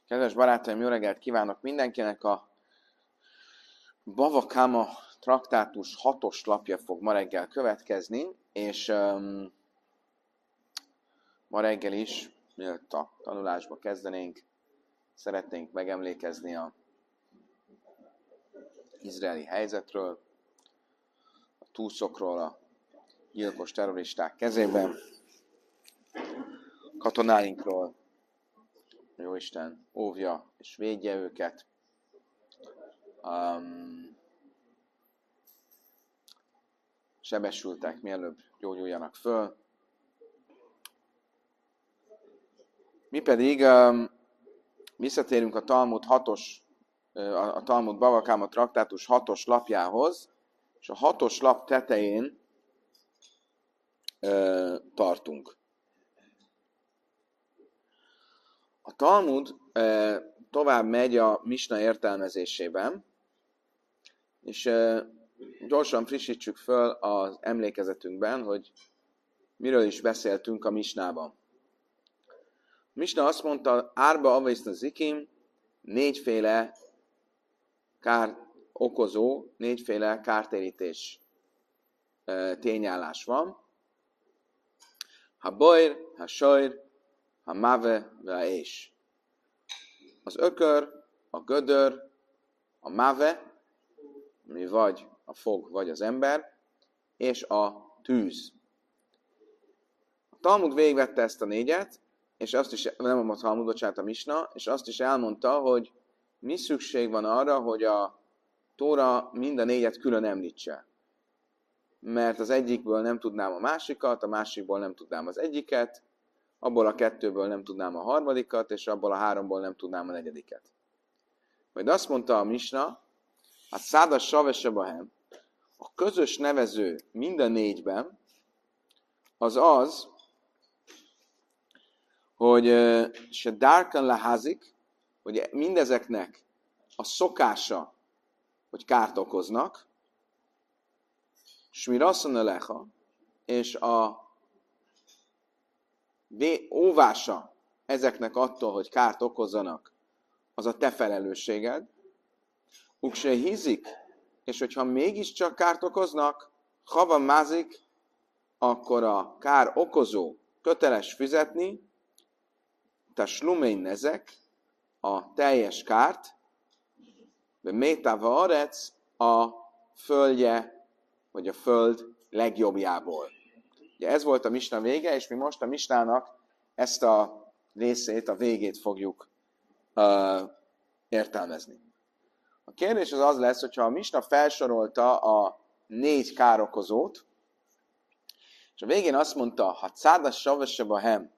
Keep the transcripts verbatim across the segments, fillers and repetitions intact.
Kedves barátaim, jó reggelt kívánok mindenkinek! A Bava Kama traktátus hatos lapja fog ma reggel következni, és um, ma reggel is, mielőtt a tanulásba kezdenénk, szeretnénk megemlékezni a izraeli helyzetről, a túszokról, a gyilkos terroristák kezében, katonáinkról. Jóisten óvja és védje őket. Um, sebesültek, mielőbb gyógyuljanak föl. Mi pedig um, visszatérünk a Talmud hatos, a Talmud Bava Kama traktátus hatos lapjához, és a hatos lap tetején uh, tartunk. A Talmud uh, tovább megy a Misna értelmezésében, és uh, gyorsan frissítsük föl az emlékezetünkben, hogy miről is beszéltünk a Misnában. A Misna azt mondta, árba avaiszna zikim, négyféle kár okozó, négyféle kártérítés uh, tényállás van. Ha bojr, ha sojr, a mave ve és. Az ökör, a gödör, a mave, ami vagy a fog, vagy az ember, és a tűz. A Talmud végigvette ezt a négyet, és azt is, nem a Talmud, bocsánat, a Misna, és azt is elmondta, hogy mi szükség van arra, hogy a Tóra mind a négyet külön említse. Mert az egyikből nem tudnám a másikat, a másikból nem tudnám az egyiket, abból a kettőből nem tudnám a harmadikat, és abból a háromból nem tudnám a negyediket. Majd azt mondta a Misna, hát szádas savesebahem, a közös nevező mind a négyben, az az, hogy se dárkan leházik, hogy mindezeknek a szokása, hogy kárt okoznak, smirasszon leha, és a óvása ezeknek attól, hogy kárt okozzanak, az a te felelősséged. Ukse hízik, és hogyha mégiscsak kárt okoznak, hava mázik, akkor a kár okozó köteles fizetni, te slumény nezek, a teljes kárt, de métáva arec a földje, vagy a föld legjobbjából. Ugye ez volt a Misna vége, és mi most a Misnának ezt a részét, a végét fogjuk uh, értelmezni. A kérdés az az lesz, hogyha a Misna felsorolta a négy károkozót, és a végén azt mondta, ha cádas savaseba hem,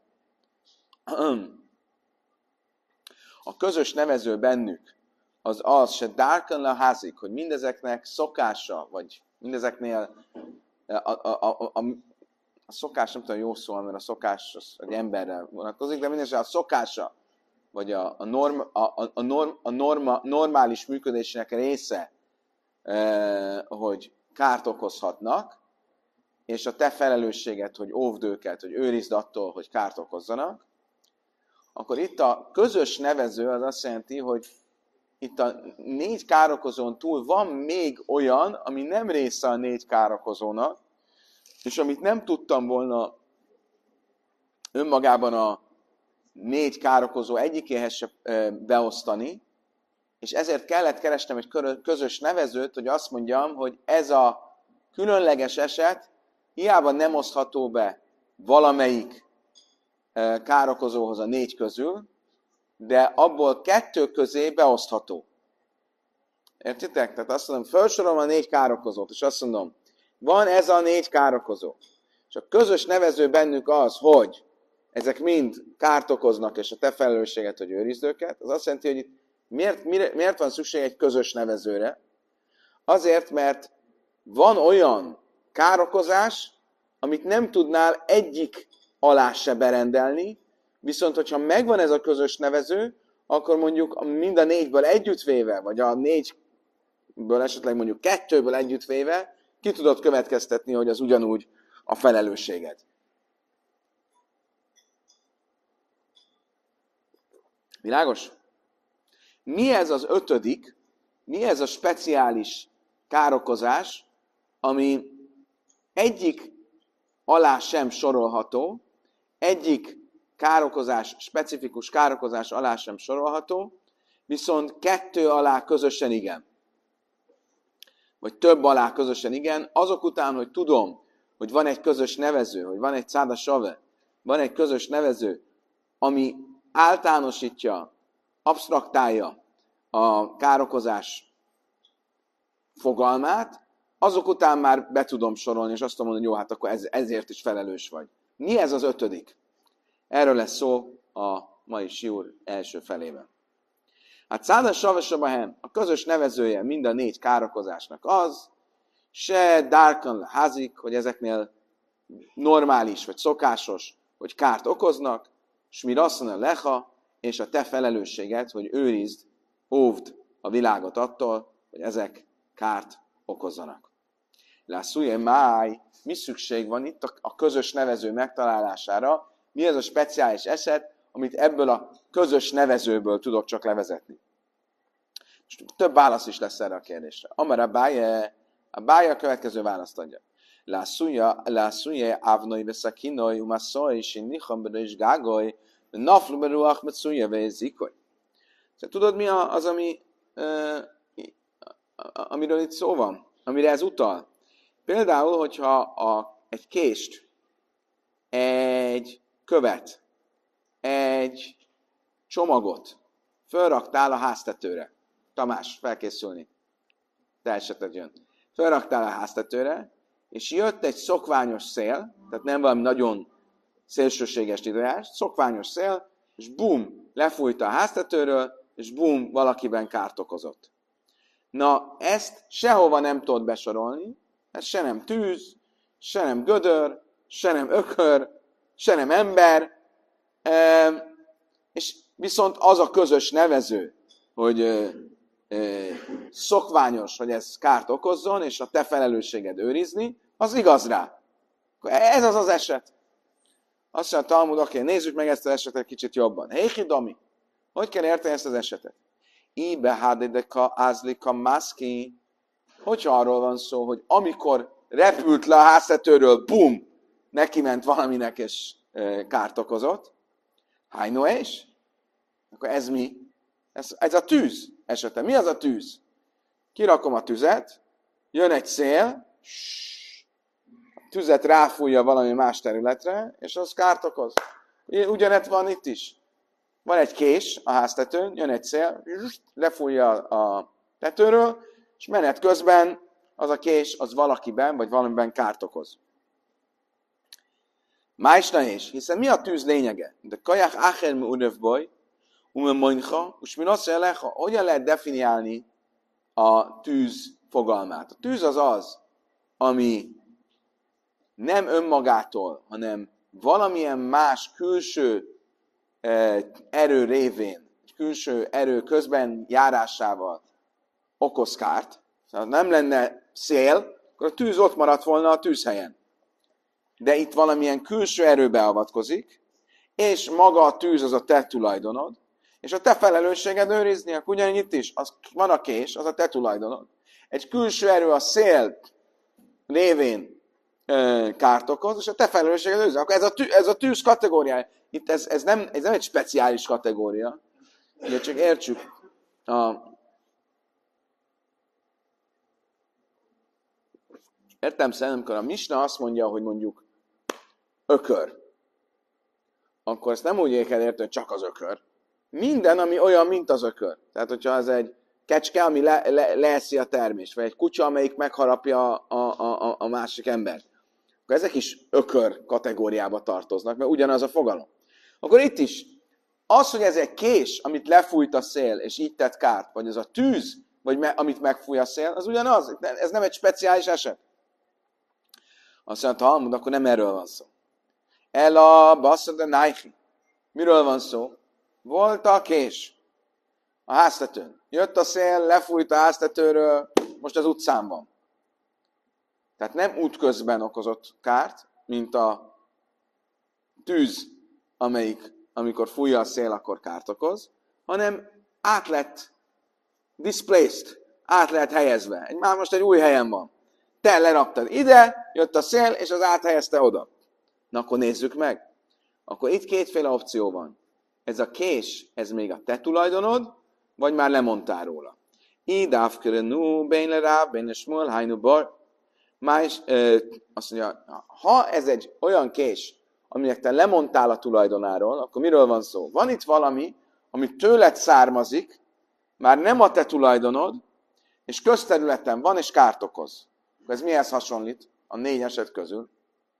a közös nevező bennük az az, se dárkan leházik, hogy mindezeknek szokása, vagy mindezeknél a, a, a, a, a szokás, nem tudom, jó szó, mert a szokás az egy emberre vonatkozik, de mindenesetre a szokása, vagy a, a, norm, a, a, norm, a norma, normális működésének része, eh, hogy kárt okozhatnak, és a te felelősséget, hogy óvd őket, hogy őrizd attól, hogy kárt okozzanak, akkor itt a közös nevező az azt jelenti, hogy itt a négy károkozón túl van még olyan, ami nem része a négy károkozónak, és amit nem tudtam volna önmagában a négy károkozó egyikéhez se beosztani, és ezért kellett keresnem egy közös nevezőt, hogy azt mondjam, hogy ez a különleges eset hiába nem osztható be valamelyik károkozóhoz a négy közül, de abból kettő közé beosztható. Értitek? Tehát azt mondom, felsorolom a négy károkozót, és azt mondom, van ez a négy károkozó. És a közös nevező bennük az, hogy ezek mind kárt okoznak, és a te felelősséget, hogy őrizd őket, az azt jelenti, hogy miért, miért van szükség egy közös nevezőre? Azért, mert van olyan károkozás, amit nem tudnál egyik alá se berendelni, viszont hogyha megvan ez a közös nevező, akkor mondjuk mind a négyből együttvéve, vagy a négyből esetleg mondjuk kettőből együttvéve, ki tudod következtetni, hogy az ugyanúgy a felelősséged. Világos? mi ez az ötödik, mi ez a speciális károkozás, ami egyik alá sem sorolható, egyik károkozás, specifikus károkozás alá sem sorolható, viszont kettő alá közösen igen. Vagy több alá közösen igen, azok után, hogy tudom, hogy van egy közös nevező, hogy van egy cáda save, van egy közös nevező, ami általánosítja, absztraktálja a károkozás fogalmát, azok után már be tudom sorolni, és azt tudom mondani, hogy jó, hát akkor ez, ezért is felelős vagy. Mi ez az ötödik? Erről lesz szó a mai siúr első felében. Hát cáda save sabahem, a közös nevezője mind a négy károkozásnak az, se dárkan leházik, hogy ezeknél normális vagy szokásos, hogy kárt okoznak, s mi rasszana leha, és a te felelősséget, hogy őrizd, óvd a világot attól, hogy ezek kárt okozzanak. Lászújé máj, mi szükség van itt a közös nevező megtalálására, mi ez a speciális eset, amit ebből a közös nevezőből tudok csak levezetni. Most több válasz is lesz erre a kérdésre. Amara báje, a báje a következő választ adja. Lászújé ávnoi veszakinoi, umaszoi, sinnichambra és gágoly, naflu beruach metszújé vezikoly. Tudod, mi az, ami, uh, amiről itt szó van? Amire ez utal? Például, hogyha a, egy kést, egy követ, egy csomagot fölraktál a háztetőre. Tamás, felkészülni. Te eseted jön. Fölraktál a háztetőre, és jött egy szokványos szél, tehát nem valami nagyon szélsőséges időjárás, szokványos szél, és bum, lefújta a háztetőről, és bum, valakiben kárt okozott. Na, ezt sehova nem tudod besorolni, ez se nem tűz, se nem gödör, se nem ökör, se nem ember, és viszont az a közös nevező, hogy szokványos, hogy ez kárt okozzon, és a te felelősséged őrizni, az igaz rá. Ez az az eset. Azt mondja a Talmud, oké, nézzük meg ezt az esetet kicsit jobban. Héhi Dami, hogy kell érteni ezt az esetet? Ibe hádedeka ázlika maszki, hogyha arról van szó, hogy amikor repült le a háztetőről, bum, neki ment valaminek, és e, kárt okozott. Hájno és? Akkor ez mi? Ez, ez a tűz esete. Mi az a tűz? Kirakom a tüzet, jön egy szél, a tüzet ráfújja valami más területre, és az kárt okoz. Ugyanett van itt is. Van egy kés a háztetőn, jön egy szél, lefújja a tetőről, és menet közben az a kés, az valakiben, vagy valamiben kárt okoz. Májsna is, hiszen mi a tűz lényege? De kajach acher mi unövboj, ume monyha, és mi leha, hogyan lehet definiálni a tűz fogalmát? A tűz az az, ami nem önmagától, hanem valamilyen más külső erő révén, külső erő közben járásával okoz kárt. Ha nem lenne szél, akkor a tűz ott maradt volna a tűzhelyen. De itt valamilyen külső erő beavatkozik, és maga a tűz az a te tulajdonod, és a te felelősséged őrizni, akkor ugyanígy itt is, az, van a kés, az a te tulajdonod. Egy külső erő a szél révén ö, kárt okoz, és a te felelősséged őrizni. Akkor ez a, tű, ez a tűz kategóriája. Itt ez, ez, nem, ez nem egy speciális kategória. Ugye csak értsük a Értem szerint, amikor a Misna azt mondja, hogy mondjuk ökör, akkor ezt nem úgy kell érteni, hogy csak az ökör. Minden, ami olyan, mint az ökör. Tehát, hogyha ez egy kecske, ami le, le, leeszi a termést, vagy egy kutya, amelyik megharapja a, a, a, a másik embert, akkor ezek is ökör kategóriába tartoznak, mert ugyanaz a fogalom. Akkor itt is, az, hogy ez egy kés, amit lefújt a szél, és így tett kárt, vagy az a tűz, vagy me, amit megfúj a szél, az ugyanaz. Ez nem egy speciális eset. Azt mondta, ha Talmud, akkor nem erről van szó. El a basszad de nájhi. Miről van szó? Volt a kés a háztetőn. Jött a szél, lefújt a háztetőről, most az utcán van. Tehát nem útközben okozott kárt, mint a tűz, amelyik, amikor fújja a szél, akkor kárt okoz, hanem át lett displaced, át lehet helyezve. Egy, már most egy új helyen van. Te leraktad ide, jött a szél, és az áthelyezte oda. Na akkor nézzük meg. Akkor itt kétféle opció van. Ez a kés, ez még a te tulajdonod, vagy már lemondtál róla. Idáv körönú, bén rá, bén smol, hajnú bar. Más, ö, azt mondja, ha ez egy olyan kés, aminek te lemondtál a tulajdonáról, akkor miről van szó? Van itt valami, ami tőled származik, már nem a te tulajdonod, és közterületen van, és kárt okoz. Ez mihez hasonlít a négy eset közül?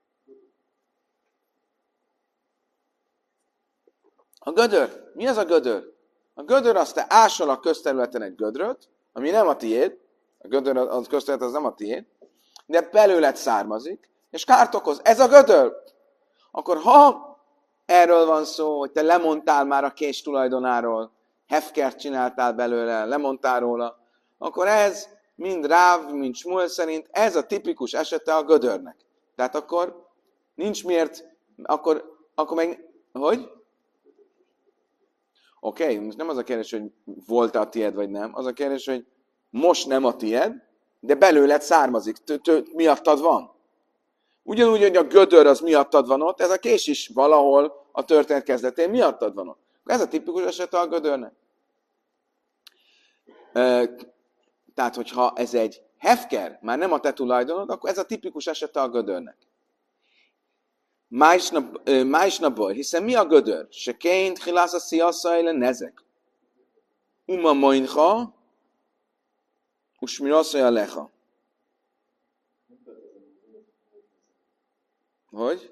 A gödör. Mi az a gödör? A gödör az, te ásol a közterületen egy gödröt, ami nem a tiéd, a gödör, a közterület az nem a tiéd, de belőled származik, és kárt okoz. Ez a gödör. Akkor ha erről van szó, hogy te lemondtál már a kés tulajdonáról, hefkert csináltál belőle, lemondtál róla, akkor ez mind Ráv, mind Smuel szerint ez a tipikus esete a gödörnek. Tehát akkor nincs miért, akkor, akkor meg, hogy? Oké, okay, most nem az a kérdés, hogy volt-e a tied, vagy nem. Az a kérdés, hogy most nem a tied, de belőled származik, miattad van. Ugyanúgy, hogy a gödör az miattad van ott, ez a kés is valahol a történet kezdetén miattad van ott. Ez a tipikus esete a gödörnek. Tehát, hogyha ez egy hefker, már nem a te tulajdonod, akkor ez a tipikus esete a gödörnek. Májsnapból, hiszen mi a gödör? Se ként hilász a sziasszajle nezek. Uma moinha, usmirasszaj lecha. Hogy?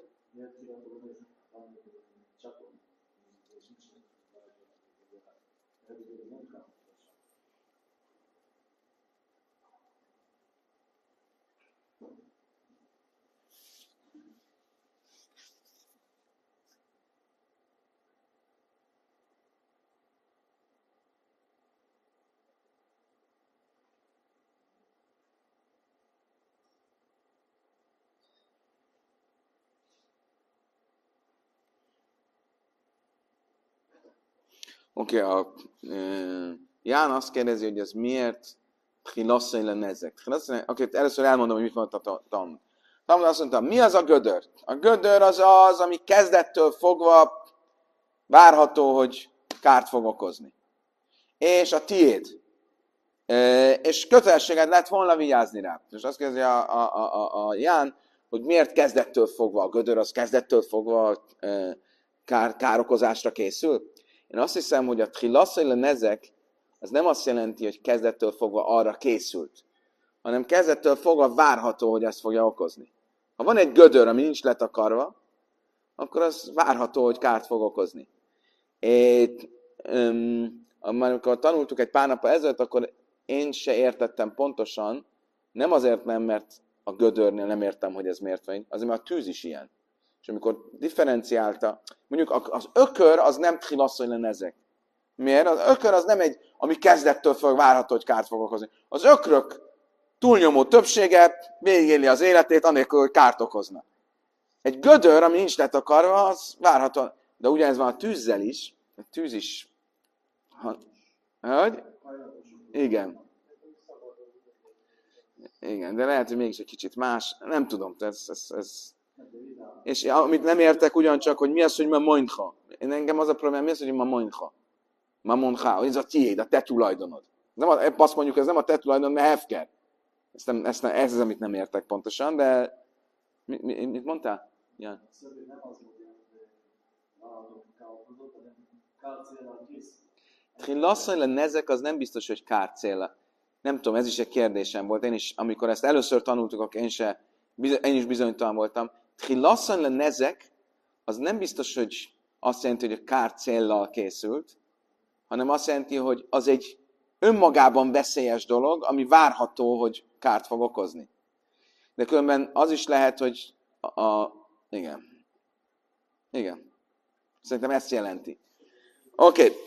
Oké, okay, a uh, Ján azt kérdezi, hogy ez miért tchilasszai lenne ezek. Oké, okay, először elmondom, hogy mit mondta a Talmud. Talmud azt mondta, mi az a gödör? A gödör az az, ami kezdettől fogva várható, hogy kárt fog okozni. És a tiéd. E, és kötelességed lett volna vigyázni rá. És azt kérdezi a, a, a, a Ján, hogy miért kezdettől fogva a gödör, az kezdettől fogva e, kár, károkozásra készül. Én azt hiszem, hogy a tchilasszai nezek az nem azt jelenti, hogy kezdettől fogva arra készült, hanem kezdettől fogva várható, hogy ezt fogja okozni. Ha van egy gödör, ami nincs letakarva, akkor az várható, hogy kárt fog okozni. É, um, amikor tanultuk egy pár nappal ezelőtt, akkor én se értettem pontosan, nem azért nem, mert a gödörnél nem értem, hogy ez miért van, azért mert a tűz is ilyen. És amikor differenciálta, mondjuk az ökör az nem tchilasszai lenne ezek. Miért? Az ökör az nem egy, ami kezdettől fog várható, hogy kárt fog okozni. Az ökrök túlnyomó többsége végigéli az életét, anélkül, hogy kárt okozna. Egy gödör, ami nincs letakarva, az várható. De ugyanez van a tűzzel is. A tűz is... Hogy? Igen. Igen, de lehet, hogy mégis egy kicsit más. Nem tudom, ez... ez, ez... És amit nem értek ugyancsak, hogy mi az, hogy ma moinha. Én engem az a probléma, mi az, hogy ma moinha. Ma monha, hogy ez a tiéd, a te tulajdonod. Nem a, azt mondjuk, ez nem a te tulajdonod, mert hefker. Ezt nem, ezt nem, ez az, amit nem értek pontosan, de mi, mi, mit mondtál? Ja. Tchilasszai nezek az nem biztos, hogy kár célra. Nem tudom, ez is egy kérdésem volt. Én is, amikor ezt először tanultuk, akkor én, se, én is bizonytalan voltam. Tchilasszai nezek az nem biztos, hogy azt jelenti, hogy a kár céllal készült, hanem azt jelenti, hogy az egy önmagában veszélyes dolog, ami várható, hogy kárt fog okozni. De különben az is lehet, hogy a... a igen. Igen. Szerintem ezt jelenti. Oké. Okay.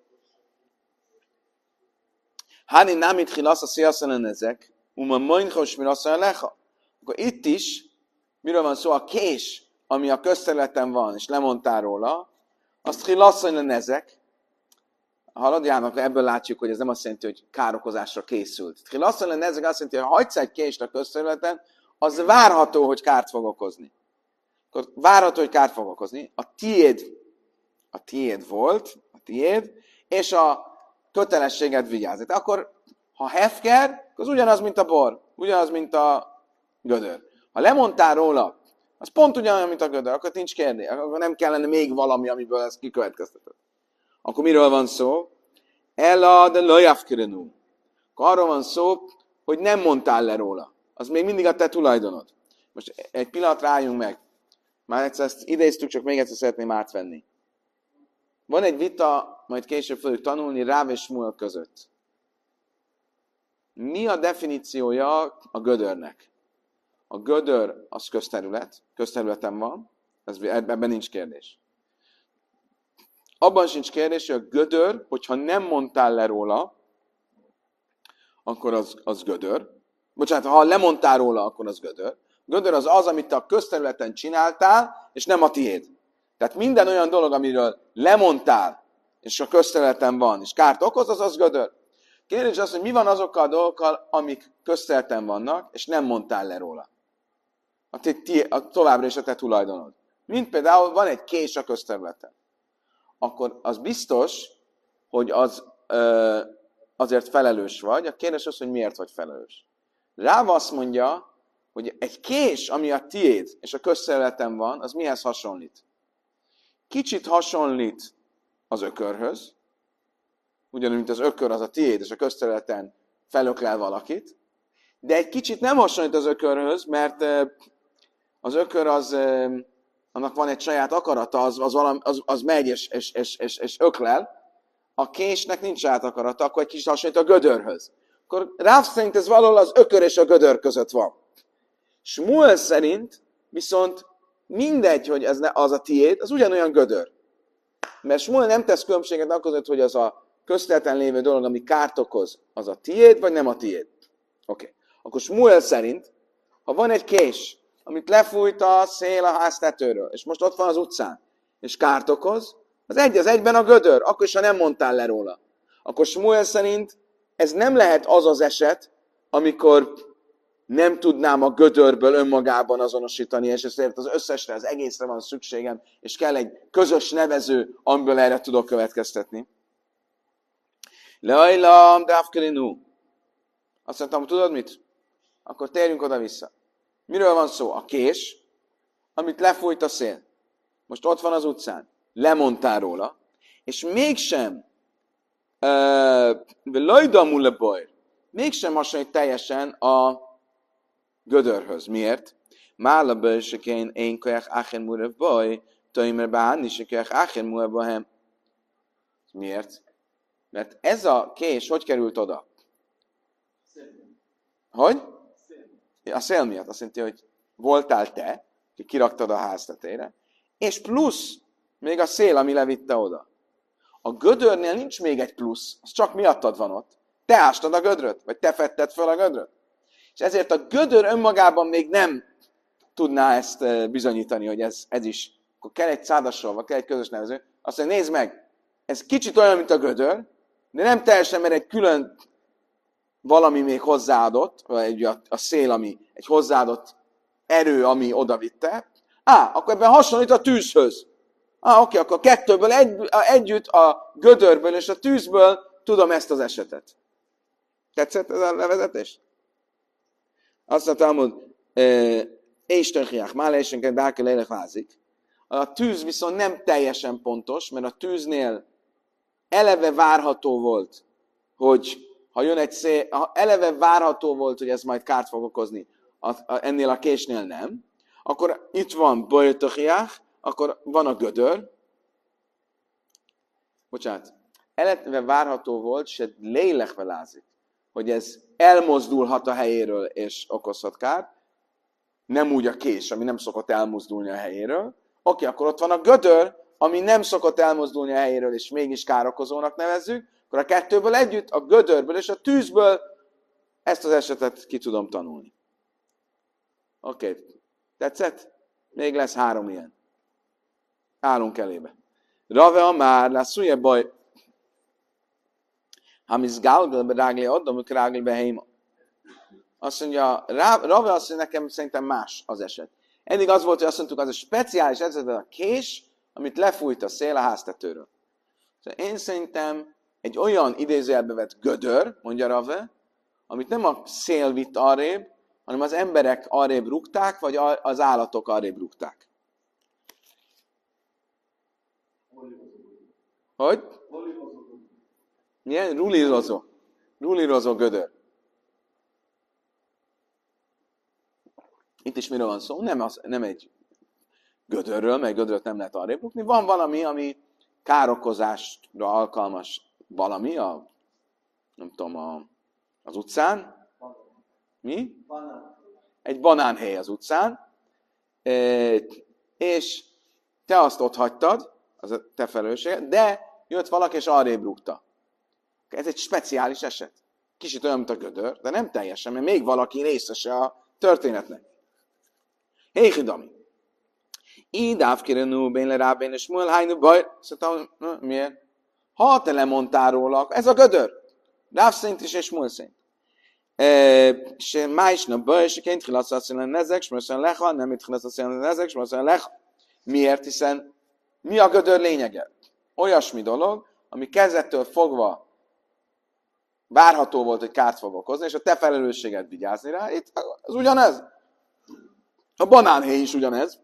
Hani namit chilasz a sziaszelen ezek, uma moinchos mirasszal lecha. Akkor itt is, miről van szó, a kés, ami a közterületen van, és lemondtál róla, azt chilasszalen ezek, haladjának, ebből látjuk, hogy ez nem azt jelenti, hogy károkozásra készült. Ha azt lenne, ezek azt jelenti, hogy ha hagysz egy kést a közterületen, az várható, hogy kárt fog okozni. Akkor várható, hogy kárt fog okozni. A tiéd, a tiéd volt, a tiéd, és a kötelességed vigyázni. Akkor, ha hefker, az ugyanaz, mint a bor, ugyanaz, mint a gödör. Ha lemondtál róla, az pont ugyanaz, mint a gödör, akkor nincs kérdés, akkor nem kellene még valami, amiből ezt kikövetkeztetett. Akkor miről van szó? Ella de lajafkirenú. Akkor arról van szó, hogy nem mondtál le róla. Az még mindig a te tulajdonod. Most egy pillanat rájunk meg. Már egyszer ezt idéztük, csak még egyszer szeretném átvenni. Van egy vita, majd később fogjuk tanulni, Ráv és Smuel között. Mi a definíciója a gödörnek? A gödör az közterület, közterületen van, ez, ebben nincs kérdés. Abban sincs kérdés, hogy a gödör, hogyha nem mondtál le róla, akkor az, az gödör. Bocsánat, ha lemondtál róla, akkor az gödör. Gödör az az, amit te a közterületen csináltál, és nem a tiéd. Tehát minden olyan dolog, amiről lemondtál, és a közterületen van, és kárt okoz, az az gödör. Kérdés az, hogy mi van azokkal a dolgokkal, amik közterületen vannak, és nem mondtál le róla. A, ti, a továbbra is a te tulajdonod. Mint például van egy kés a közterületen. Akkor az biztos, hogy az ö, azért felelős vagy. A kérdés az, hogy miért vagy felelős. Ráv azt mondja, hogy egy kés, ami a tiéd, és a közterületen van, az mihez hasonlít? Kicsit hasonlít az ökörhöz, ugyanúgy, mint az ökör az a tiéd, és a közterületen felöklel valakit, de egy kicsit nem hasonlít az ökörhöz, mert az ökör az, annak van egy saját akarata, az, az, valami, az, az megy és, és, és, és, és öklel, a késnek nincs saját akarata, akkor egy kicsit hasonlít a gödörhöz. Akkor Ráv szerint ez valahol az ökör és a gödör között van. Smuel szerint viszont mindegy, hogy ez ne, az a tiéd, az ugyanolyan gödör. Mert Smuel nem tesz különbséget akkor között, hogy az a közterületen lévő dolog, ami kárt okoz, az a tiéd, vagy nem a tiéd. Oké. Okay. Akkor Smuel szerint, ha van egy kés, amit lefújt a szél a ház tetőről, és most ott van az utcán, és kárt okoz, az egy az egyben a gödör, akkor is, ha nem mondtál le róla. Akkor Smuel szerint ez nem lehet az az eset, amikor nem tudnám a gödörből önmagában azonosítani, és ezért az összesre, az egészre van szükségem, és kell egy közös nevező, amiből erre tudok következtetni. Leajlam, dávkelinu. Azt mondtam, tudod mit? Akkor térjünk oda-vissza. Miről van szó? A kés, amit lefújt a szél. Most ott van az utcán. Lemondtál róla, és mégsem uh, mégsem hasonlít teljesen a gödörhöz. Miért? Mála bősekén én kajak áchen murev baj, tajmer bánni se kajak áchen murev bahem. Miért? Mert ez a kés hogy került oda? Hogy? A szél miatt. Azt jelenti, hogy voltál te, ki kiraktad a ház tetejére, és plusz még a szél, ami levitte oda. A gödörnél nincs még egy plusz, az csak miattad van ott. Te ástad a gödröt, vagy te fetted föl a gödröt. És ezért a gödör önmagában még nem tudná ezt bizonyítani, hogy ez, ez is. Akkor kell egy szádasról, vagy kell egy közös nevező. Azt mondja, nézd meg, ez kicsit olyan, mint a gödör, de nem teljesen, mert egy külön valami még hozzáadott, vagy a, a szél, ami egy hozzáadott erő, ami odavitte. Á, akkor ebben hasonlít a tűzhöz. Á, oké, akkor kettőből egy, együtt a gödörből és a tűzből tudom ezt az esetet. Tetszett ez a levezetés? Azt mondtam, hogy éjstönhiák, málésenként dáke lélek vázik. A tűz viszont nem teljesen pontos, mert a tűznél eleve várható volt, hogy ha jön egy szél, ha eleve várható volt, hogy ez majd kárt fog okozni, a, a, ennél a késnél nem, akkor itt van bajtöhiák, akkor van a gödör. Bocsánat. Eleve várható volt, se lélekve lázik, hogy ez elmozdulhat a helyéről és okozhat kárt. Nem úgy a kés, ami nem szokott elmozdulni a helyéről. Oké, akkor ott van a gödör, ami nem szokott elmozdulni a helyéről, és mégis károkozónak nevezzük. Akkor a kettőből együtt, a gödörből és a tűzből ezt az esetet ki tudom tanulni. Oké, tetszett? Még lesz három ilyen. Állunk elébe. Rave a már, lászulja baj. Hamis galgal rágli adom, rágli behéma. Azt mondja, Rave azt mondja, nekem szerintem más az eset. Eddig az volt, hogy azt mondtuk, az a speciális eset, a kés, amit lefújt a szél a háztetőről. Szóval én szerintem egy olyan idézőjelbe vett gödör, mondja Rave, amit nem a szél vitt arrébb, hanem az emberek arrébb rúgták, vagy az állatok arrébb rúgták. Hogy? Milyen? Rulírozó. Rulírozó gödör. Itt is miről van szó? Nem, az, nem egy gödörről, mert gödröt nem lehet arrébb rúgni. Van valami, ami károkozásra alkalmas valami, a, nem tudom, a, az utcán. Mi? Egy banánhéj az utcán. E, és te azt ott hagytad, az a te felelősséged, de jött valaki és arrébb rúgta. Ez egy speciális eset. Kicsit olyan, mint a gödör, de nem teljesen, mert még valaki részese a történetnek. Héhidami. Így ávkirenú, bén le rábén, és múl hányú baj. Szóval, miért? Ha te lemondtál róla, ez a gödör. Ráv szint is, és múl szint. És májsna baj, és ként hilasz azt mondani, nezek, és most leha, nem itt hilasz azt mondani, nezek, és most leha. Miért? Hiszen mi a gödör lényege? Olyasmi dolog, ami kezdettől fogva várható volt, hogy kárt fog okozni, és a te felelősséged vigyázni rá. Itt az ugyanez. A banánhéj is ugyanez.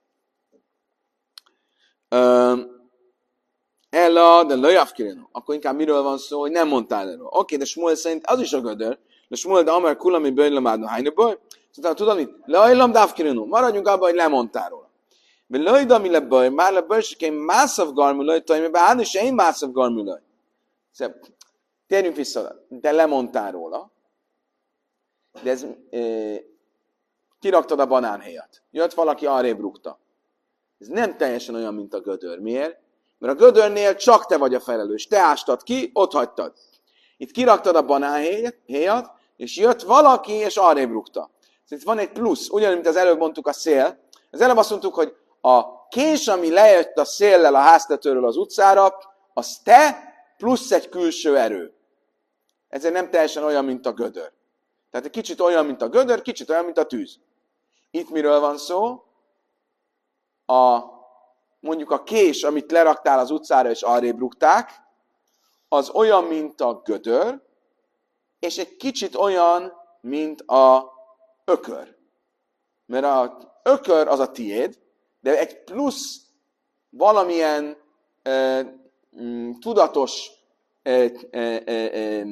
Ella, de lejavkirino. Akkor inkább miről van szó, hogy nem mondtál erről. Oké, de Smuel szerint az is a gödör. De Smuel, de amár kulami bőjlemádna hányből. Szóval tudod mit? Lejlam dávkirino. Maradjunk abban, hogy lemondtál róla. De lejda mi lebőj, már lebőj, se kém mászav garmulaj, tajmi beállni, és én mászav garmulaj. Szóval, térjünk vissza, de lemondtál róla. De ez... E, kiraktad a banánhéjat. Jött valaki, arrébb rúgta. Ez nem teljesen olyan, mint a gödör. Miért? Mert a gödörnél csak te vagy a felelős. Te ástad ki, ott hagytad. Itt kiraktad a banánhéjat, és jött valaki, és arrébb rúgta. Itt van egy plusz, ugyanúgy, mint az előbb mondtuk a szél. Az előbb azt mondtuk, hogy a kés, ami lejött a széllel a háztetőről az utcára, az te plusz egy külső erő. Ezért nem teljesen olyan, mint a gödör. Tehát egy kicsit olyan, mint a gödör, kicsit olyan, mint a tűz. Itt miről van szó? A, mondjuk a kés, amit leraktál az utcára és arrébb rúgták, az olyan, mint a gödör, és egy kicsit olyan, mint a ökör. Mert az ökör az a tiéd, de egy plusz valamilyen e, m, tudatos e, e, e,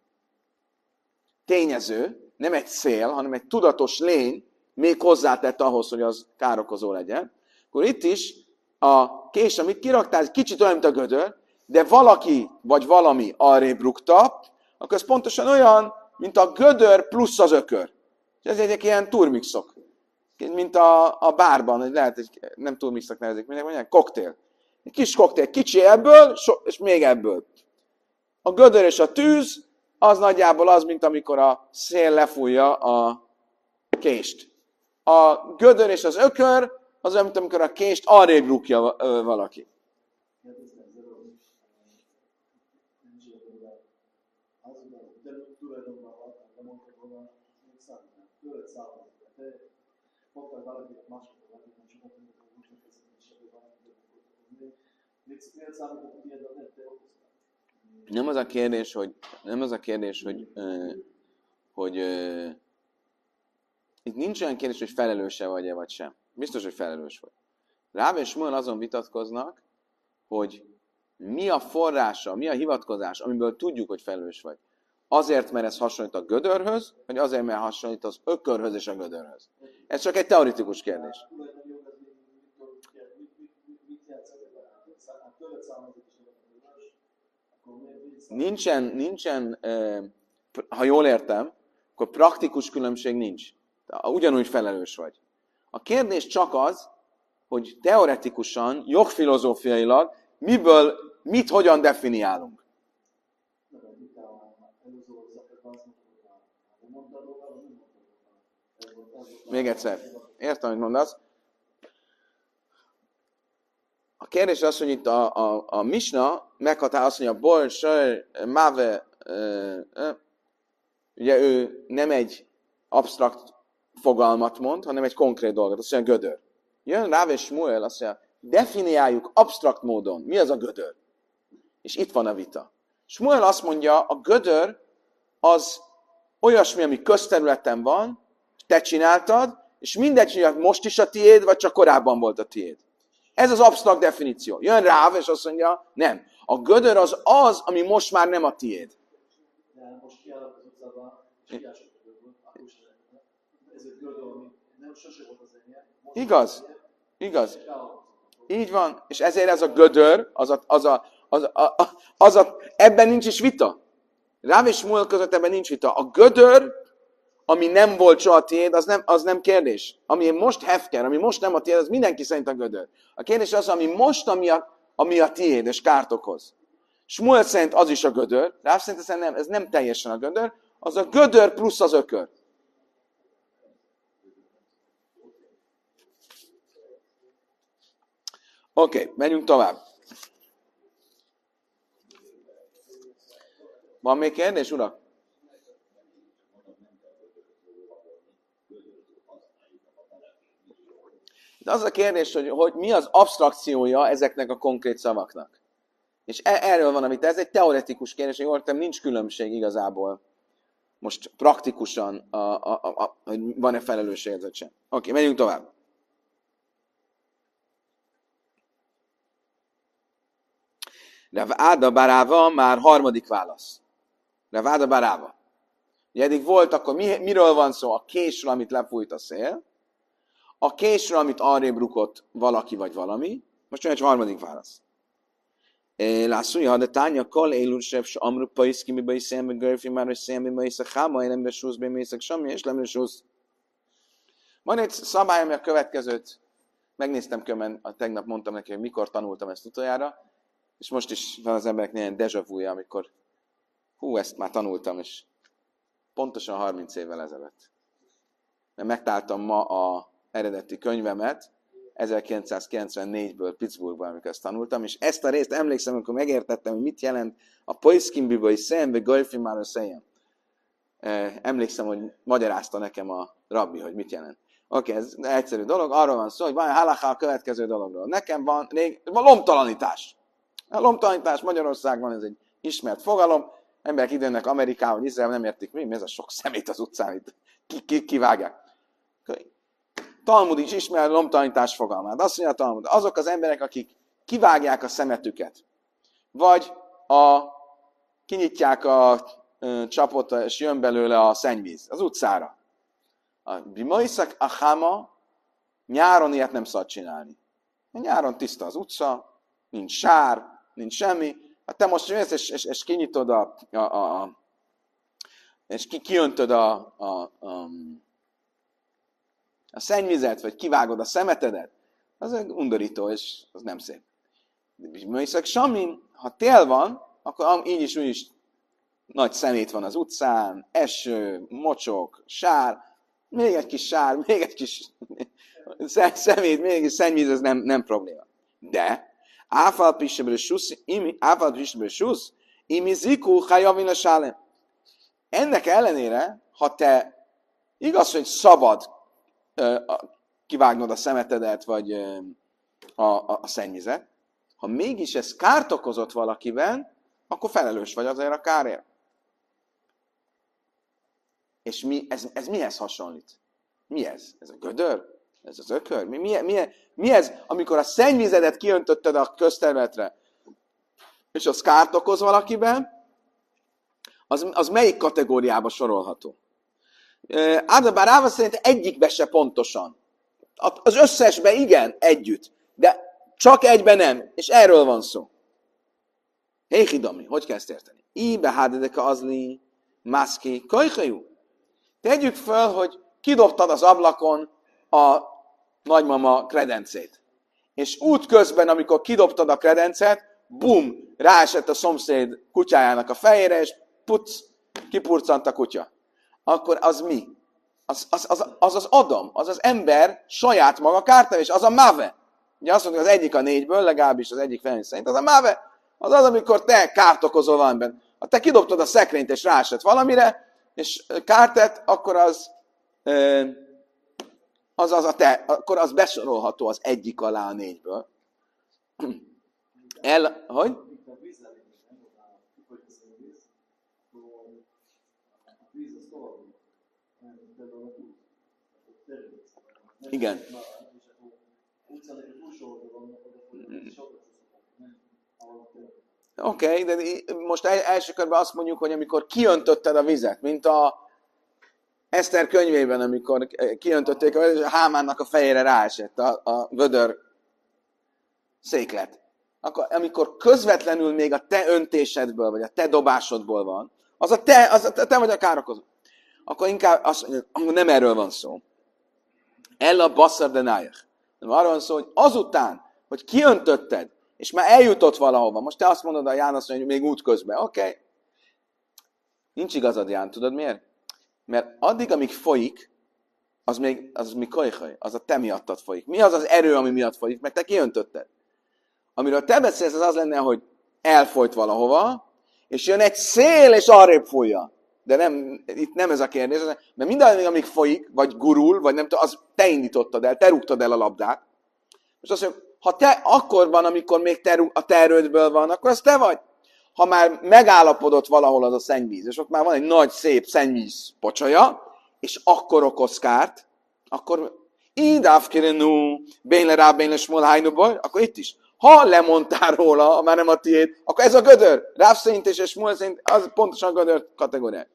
tényező, nem egy szél, hanem egy tudatos lény, még hozzátett ahhoz, hogy az károkozó legyen, akkor itt is a kés, amit kiraktál, kicsit olyan, mint a gödör, de valaki vagy valami arrébb rúgta, akkor ez pontosan olyan, mint a gödör plusz az ökör. És ez egy ilyen turmixok. Mint a, a bárban, hogy lehet, hogy nem turmixok nevezik, minek mondják, koktél. Egy kis koktél, kicsi ebből, és még ebből. A gödör és a tűz, az nagyjából az, mint amikor a szél lefújja a kést. A gödör és az ökör, az olyan, mint amikor a kést arrébb rúgja valaki. Nem az a kérdés, hogy nem az a kérdés, hogy, hogy, hogy itt nincs olyan kérdés, hogy felelőse vagy-e, vagy sem. Biztos, hogy felelős vagy. Ráv és Smuel azon vitatkoznak, hogy mi a forrása, mi a hivatkozás, amiből tudjuk, hogy felelős vagy. Azért, mert ez hasonlít a gödörhöz, vagy azért, mert hasonlít az ökörhöz és a gödörhöz. Ez csak egy teoretikus kérdés. Nincsen, nincsen, ha jól értem, akkor praktikus különbség nincs. Ugyanúgy felelős vagy. A kérdés csak az, hogy teoretikusan, jogfilozófiailag, miből, mit, hogyan definiálunk. Még egyszer. Értem, amit mondasz. A kérdés az, hogy itt a, a, a Misna meghatár azt mondja, bor, sör, máve, ö, ö, ugye ő nem egy absztrakt fogalmat mond, hanem egy konkrét dolgot, azt mondja gödör. Jön Ráv és Smuel, azt mondja, definiáljuk absztrakt módon, mi az a gödör. És itt van a vita. Smuel azt mondja, a gödör az olyasmi, ami közterületen van, te csináltad, és mindegy, hogy most is a tiéd, vagy csak korábban volt a tiéd. Ez az absztrakt definíció. Jön Ráv, és azt mondja, nem. A gödör az az, ami most már nem a tiéd. De most kiállok az utcában, és kiállok akkor is ez egy gödör, ami nem sose volt az enyém. Igaz, igaz. Így van, és ezért ez a gödör, az a, az a, az a, az a, az a ebben nincs is vita. Ráv és Smuel között ebben nincs vita. A gödör, ami nem volt soha tiéd, az nem, az nem kérdés. Ami most hefker, ami most nem a tiéd, az mindenki szerint a gödör. A kérdés az, ami most, ami a, ami a tiéd, és kárt okoz. Smuel szerint az is a gödör, Ráv szerint ez nem, ez nem teljesen a gödör, az a gödör plusz az ökör. Oké, okay, menjünk tovább. Van még kérdés, urak? De az a kérdés, hogy, hogy mi az absztrakciója ezeknek a konkrét szavaknak. És e- erről van, amit ez egy teoretikus kérdés, hogy jól értem, nincs különbség igazából. Most praktikusan, a, a, a, a, hogy van-e felelősségezet sem. Oké, okay, menjünk tovább. Rav Áda bar Ava már harmadik válasz. Rav Áda bar Ava. Ugye eddig volt, akkor mi, miről van szó? A késről, amit lefújt a szél. A késről, amit arrébb rukott valaki vagy valami. Most jön egy harmadik válasz. Lászúj, ha de tánya kal élősebb, s amru paiszki, mi baj szembe görfi, már hogy szembe baj szakáma, én emre súsz, bé mészek semmi, és lemre súsz. Van egy szabály, ami a következőt megnéztem kömen, tegnap mondtam neki, hogy mikor tanultam ezt utoljára, és most is van az embereknél ilyen déjà vu-ja, amikor hú, ezt már tanultam, és pontosan harminc évvel ezelőtt. Mert megtaláltam ma az eredeti könyvemet, ezerkilencszázkilencvennégyből Pittsburghban, amikor ezt tanultam, és ezt a részt emlékszem, amikor megértettem, hogy mit jelent a poiszkimbibai szem, vagy golfi már a szejem. Emlékszem, hogy magyarázta nekem a rabbi, hogy mit jelent. Oké, okay, ez egyszerű dolog, arról van szó, hogy van halakha a következő dologról. Nekem van, rég, van lomtalanítás. A lomtalanítás Magyarországban ez egy ismert fogalom, emberek időnnek Amerikában, Izrael nem értik, mi, mi ez a sok szemét az utcán, itt ki, ki, kivágják. Talmud is ismer lomtalanítás fogalmát. Azt mondja a Talmud, azok az emberek, akik kivágják a szemetüket, vagy a, kinyitják a ö, csapot, és jön belőle a szennyvíz az utcára. A bimaiszak a háma nyáron ilyet nem szabad csinálni. Nyáron tiszta az utca, nincs sár, nincs semmi. Hát te most jössz, és, és, és kinyitod a, a, a, a és ki, kiöntöd a, a, a a szennyvizet, vagy kivágod a szemetedet, az egy undorító, és az nem szép. Mert Samin, ha tél van, akkor így is, úgy is nagy szemét van az utcán, eső, mocsok, sár, még egy kis sár, még egy kis szemét, még egy szennyvíz, ez nem, nem probléma. De, áfal pisebről susz, áfal pisebről susz, imi ziku hajavin a sálem. Ennek ellenére, ha te igaz, hogy szabad kivágnod a szemetedet, vagy a, a, a szennyvizet, ha mégis ez kárt okozott valakiben, akkor felelős vagy azért a kárért. És mi, ez, ez mihez hasonlít? Mi ez? Ez a gödör? Ez az ökör? Mi, mi, mi, mi ez, amikor a szennyvizedet kiöntötted a közterületre, és az kárt okoz valakiben, az, az melyik kategóriába sorolható? Áda bar Ava szerint egyikbe se pontosan. Az összesbe igen, együtt. De csak egybe nem. És erről van szó. Héhidami, hogy kell ezt érteni? Íbe hádedeka azli, maszki, kajhajú. Tegyük föl, hogy kidobtad az ablakon a nagymama kredencét. És útközben, amikor kidobtad a kredencet, bum, ráesett a szomszéd kutyájának a fejére, és puc, kipurcant a kutya. Akkor az mi? Az az, az, az az Adam, az az ember saját maga kártevés, az a mave. Ugye azt mondjuk, az egyik a négyből, legalábbis az egyik felén szerint, az a mave. Az az, amikor te kárt okozol valamiben. Ha te kidobtad a szekrényt, és ráesett valamire, és kárt tett, akkor az, az, az a te, akkor az besorolható az egyik alá a négyből. El, hogy? Igen. Oké, okay, de most első körben azt mondjuk, hogy amikor kiöntötted a vizet, mint a Eszter könyvében, amikor kiöntötték a vizet, Hámánnak a fejére ráesett a, a vödör széklet. Akkor, amikor közvetlenül még a te öntésedből, vagy a te dobásodból van, az a te, az a te, te vagy a károkozó. Akkor inkább azt mondjuk, nem erről van szó. Ella basszar de nájach. Nem arról van szó, hogy azután, hogy kiöntötted, és már eljutott valahova. Most te azt mondod a János, hogy még útközben. Oké. Okay. Nincs igazad, Ján. Tudod miért? Mert addig, amíg folyik, az még, az még kajhaj, az a te miattad folyik. Mi az az erő, ami miatt folyik? Mert te kiöntötted. Amiről te beszélsz, az az lenne, hogy elfolyt valahova, és jön egy szél, és arrébb fújja. De nem, itt nem ez a kérdés, mert minden, amíg folyik, vagy gurul, vagy nem tudom, az te indítottad el, te rúgtad el a labdát. És azt mondjuk, ha te akkor van, amikor még te, a te erődből van, akkor az te vagy. Ha már megállapodott valahol az a szennyvíz, és ott már van egy nagy, szép szennyvíz pocsolya, és akkor okoz kárt, akkor idávkirenú, bénle rá, bénle smolhájnú baj, akkor itt is. Ha lemondtál róla, már nem a tiéd, akkor ez a gödör. Ráv szerint és smol szerint, az pontosan a gödör kategóriák.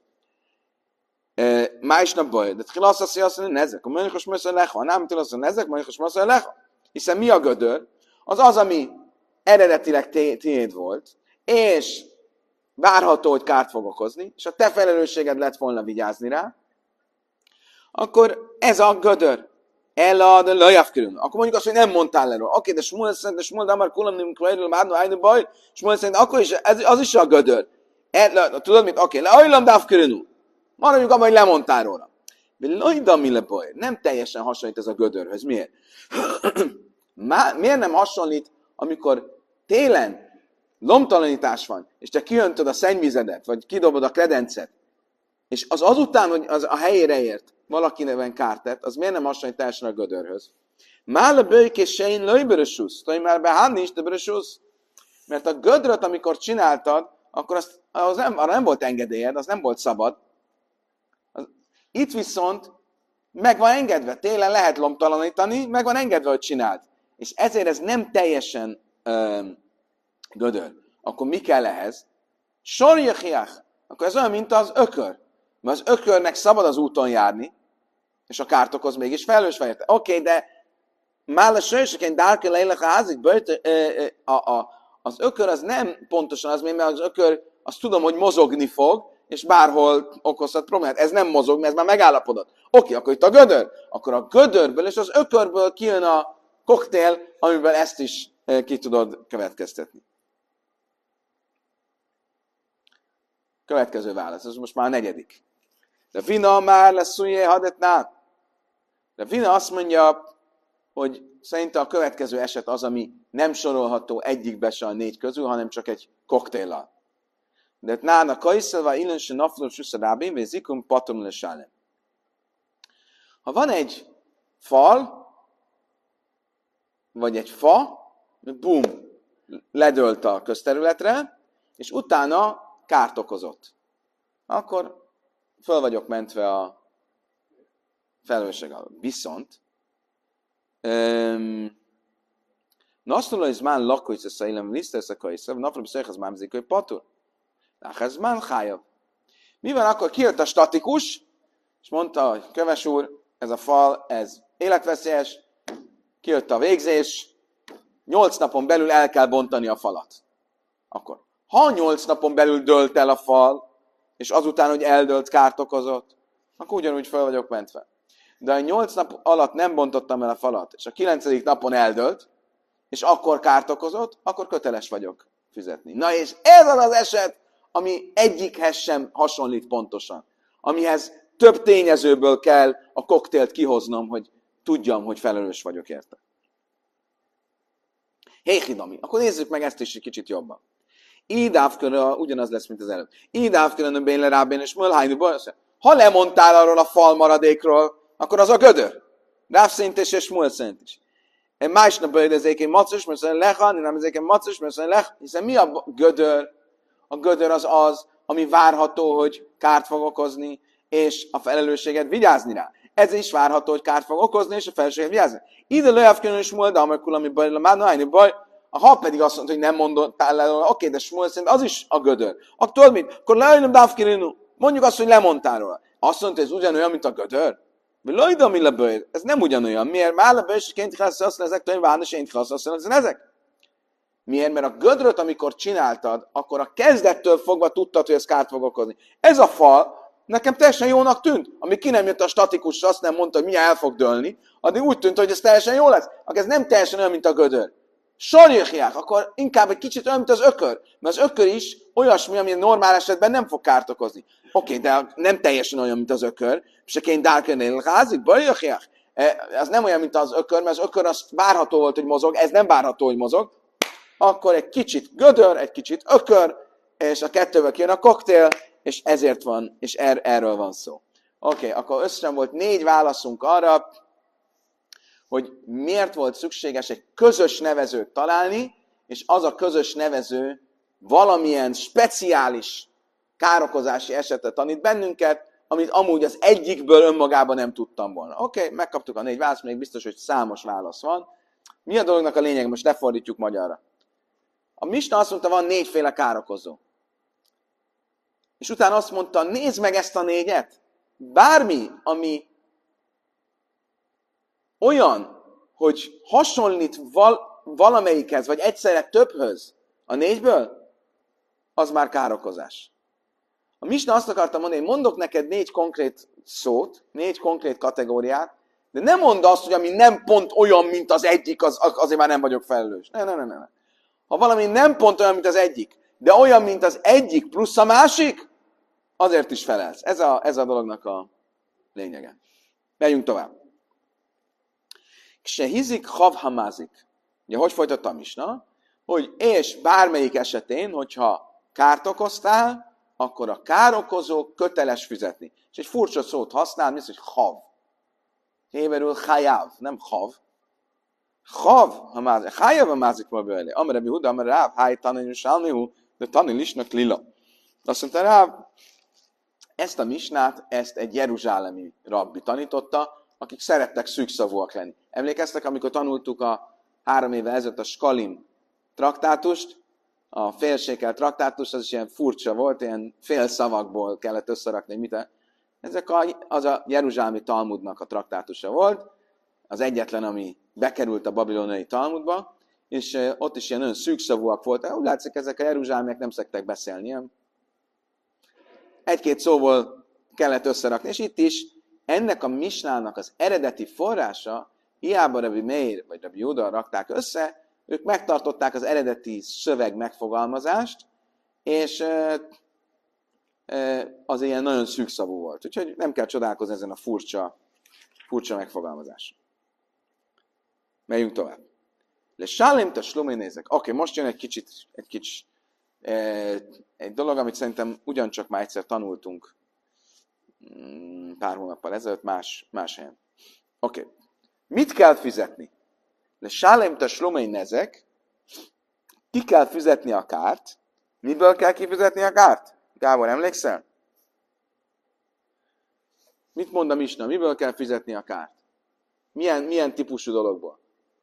Másnap baj, de tchilasz azt mondja, hogy nezek, a mönyökös möszön leha, nem tűl azt mondja, nezek, mönyökös möszön leha. Hiszen mi a gödör? Az az, ami eredetileg tiéd volt, és várható, hogy kárt fog okozni, és a te felelősséged lett volna vigyázni rá, akkor ez a gödör. Elad a lajavkörül. Akkor mondjuk azt, hogy nem mondtál le róla. Oké, okay, de Smuel szerint, de Smuel damar kulam nim kvajről mádno ájnu baj, Smuel szerint akkor is, ez, az is a gödör. El, tudod mit? Oké, okay, leajlam dávkörül. Maradjunk abban, hogy lemondtál róla. De lajdam le baj. Nem teljesen hasonlít ez a gödörhöz. Miért? Má, miért nem hasonlít, amikor télen lomtalanítás van, és te kiöntöd a szennyvizedet, vagy kidobod a kredencet, és az azután, hogy az a helyére ért, valaki neven kárt tett, az miért nem hasonlít teljesen a gödörhöz? Már a bőjk és sejn löjbörösúsz. Tudj már behánni is, de börösúsz. Mert a gödröt, amikor csináltad, akkor az, az nem, arra nem volt engedélyed, az nem volt szabad. Az, itt viszont meg van engedve. Télen lehet lomtalanítani, meg van engedve, hogy csináld. És ezért ez nem teljesen um, gödör. Akkor mi kell ehhez? Sorjachiach. Akkor ez olyan, mint az ökör. Mert az ökörnek szabad az úton járni, és a kárt okoz mégis felelős vagy. Oké, okay, de már a sősöken dárke lejlek a házik, az ökör az nem pontosan az, mert az ökör azt tudom, hogy mozogni fog, és bárhol okozhat problémát. Ez nem mozog, mert ez már megállapodott. Oké, okay, akkor itt a gödör. Akkor a gödörből és az ökörből kijön a koktél, amiben ezt is ki tudod következtetni. Következő válasz, ez most már a negyedik. De Vina már lesz szújjé hadetnál. De Vina azt mondja, hogy szerinte a következő eset az, ami nem sorolható egyikbe se a négy közül, hanem csak egy koktéllal. De nána kajszelva illense nafló suszadábén, vagy zikum patom lesálem. Ha van egy fal, vagy egy fa, bum, ledölt a közterületre, és utána kárt okozott. Akkor föl vagyok mentve a felelősség alól. Viszont Nasztula is már lakóisz a szájlem, lisztesz a kajszav, napra beszélj, az már mzik, hogy patur. Ez már hájabb. Mi van akkor? Kijött a statikus, és mondta, hogy köves úr, ez a fal, ez életveszélyes, kijött a végzés, nyolc napon belül el kell bontani a falat. Akkor, ha nyolc napon belül dölt el a fal, és azután, hogy eldölt, kárt okozott, akkor ugyanúgy fel vagyok mentve. De a nyolc nap alatt nem bontottam el a falat, és a kilencedik napon eldölt, és akkor kárt okozott, akkor köteles vagyok fizetni. Na és ez az az eset, ami egyikhez sem hasonlít pontosan. Amihez több tényezőből kell a koktélt kihoznom, hogy tudjam, hogy felelős vagyok érte. Héhidami. Akkor nézzük meg ezt is egy kicsit jobban. Így ávkörön ugyanaz lesz, mint az előbb. Így ávkörön a bénle rábén és mölhányú bajsz. Ha lemondtál arról a fal maradékról, akkor az a gödör. Ráv szerint is és Smul szerint is. Én másnap bőjdezékén macos, mert szerint lecha, nem ezéken macos, mert szerint lech. Hiszen mi a gödör? A gödör az az, ami várható, hogy kárt fog okozni, és a felelősséget vigyázni rá. Ez is várható, hogy kárt fog okozni, és a felelősséget vigyázni. Ide lőjávkönön is múl, de amikor ami baj, már nagy baj, ha pedig azt mondta, hogy nem mondottál le, oké, de Smul szerint az is a gödör. Akkor tudod mit? Akkor lejönnöm dávkirinu. Mondjuk azt, hogy lemondtál róla. Azt mondta, hogy ez ugyanolyan, mint a gödör. Ez nem ugyanolyan. Miért? Már a bőséként használsz ezek, tőle várni, és én használsz ezek. Miért? Mert a gödröt, amikor csináltad, akkor a kezdettől fogva tudtad, hogy ez kárt fog okozni. Ez a fal nekem teljesen jónak tűnt. Ami ki nem jött a statikusra, azt nem mondta, hogy milyen el fog dőlni, addig úgy tűnt, hogy ez teljesen jó lesz. Akkor ez nem teljesen olyan, mint a gödör. Sarjöhják, akkor inkább egy kicsit olyan, mint az ökör. Mert az ökör is olyasmi, ami normál esetben nem fog kárt okozni. Oké, de nem teljesen olyan, mint az ökör. És aként dárkörnél házik, bajjöhják. Az nem olyan, mint az ökör, mert az ökör az várható volt, hogy mozog, ez nem várható, hogy mozog. Akkor egy kicsit gödör, egy kicsit ökör, és a kettőből kijön a koktél, és ezért van, és er, erről van szó. Oké, okay, akkor összesen volt négy válaszunk arra, hogy miért volt szükséges egy közös nevezőt találni, és az a közös nevező valamilyen speciális károkozási esetet tanít bennünket, amit amúgy az egyikből önmagában nem tudtam volna. Oké, okay, megkaptuk a négy választ, még biztos, hogy számos válasz van. Mi a dolognak a lényeg? Most lefordítjuk magyarra. A Misna azt mondta, van négyféle károkozó. És utána azt mondta, nézd meg ezt a négyet. Bármi, ami olyan, hogy hasonlít val- valamelyikhez, vagy egyszerre többhöz a négyből, az már károkozás. A Misna azt akarta mondani, hogy mondok neked négy konkrét szót, négy konkrét kategóriát, de nem mondd azt, hogy ami nem pont olyan, mint az egyik, az, azért már nem vagyok felelős. Ne, ne, ne, ne. Ha valami nem pont olyan, mint az egyik, de olyan, mint az egyik plusz a másik, azért is felelsz. Ez a, ez a dolognak a lényege. Megyünk tovább. Se hizik, hav hamázik. Ugye, hogy folytatta a Misna? Hogy és bármelyik esetén, hogyha kárt okoztál, akkor a károkozó köteles fizetni. És egy furcsa szót használ, mi az, hogy hav. Héberül hajáv, nem hav. Hav, hamázik. Hajáv hamázik ma bőle. Amire bihuda, amire ráv, háj tanulni sálnihu, de tanul isnak lila. Azt mondta ráv, ezt a misnát, ezt egy jeruzsálemi rabbi tanította, akik szerettek szűkszavúak lenni. Emlékeztek, amikor tanultuk a három éve ezelőtt a Skalim traktátust, a félsékel traktátus, az is ilyen furcsa volt, ilyen fél szavakból kellett összerakni, mit. Ezek a, az a jeruzsálemi Talmudnak a traktátusa volt, az egyetlen, ami bekerült a babiloniai Talmudba, és ott is ilyen nagyon szűkszavúak voltak. Úgy látszik, ezek a jeruzsálmiek nem szokták beszélni, ilyen. Egy-két szóból kellett összerakni, és itt is ennek a misnának az eredeti forrása, hiába Rabbi Meir vagy Rabbi Júda rakták össze, ők megtartották az eredeti szöveg megfogalmazást, és az ilyen nagyon szűkszavú volt. Úgyhogy nem kell csodálkozni ezen a furcsa, furcsa megfogalmazás. Megyünk tovább. Le sálim te slumi nézek. Oké, okay, most jön egy kicsit, egy kicsit egy dolog, amit szerintem ugyancsak már egyszer tanultunk pár hónappal ezelőtt más, más helyen. Oké. Okay. Mit kell fizetni? Le sálim te slumi nézek. Ki kell fizetni a kárt? Miből kell kifizetni a kárt? Gábor, emlékszel? Mit mond a Misna? Miből kell fizetni a kárt? Milyen, milyen típusú dologból?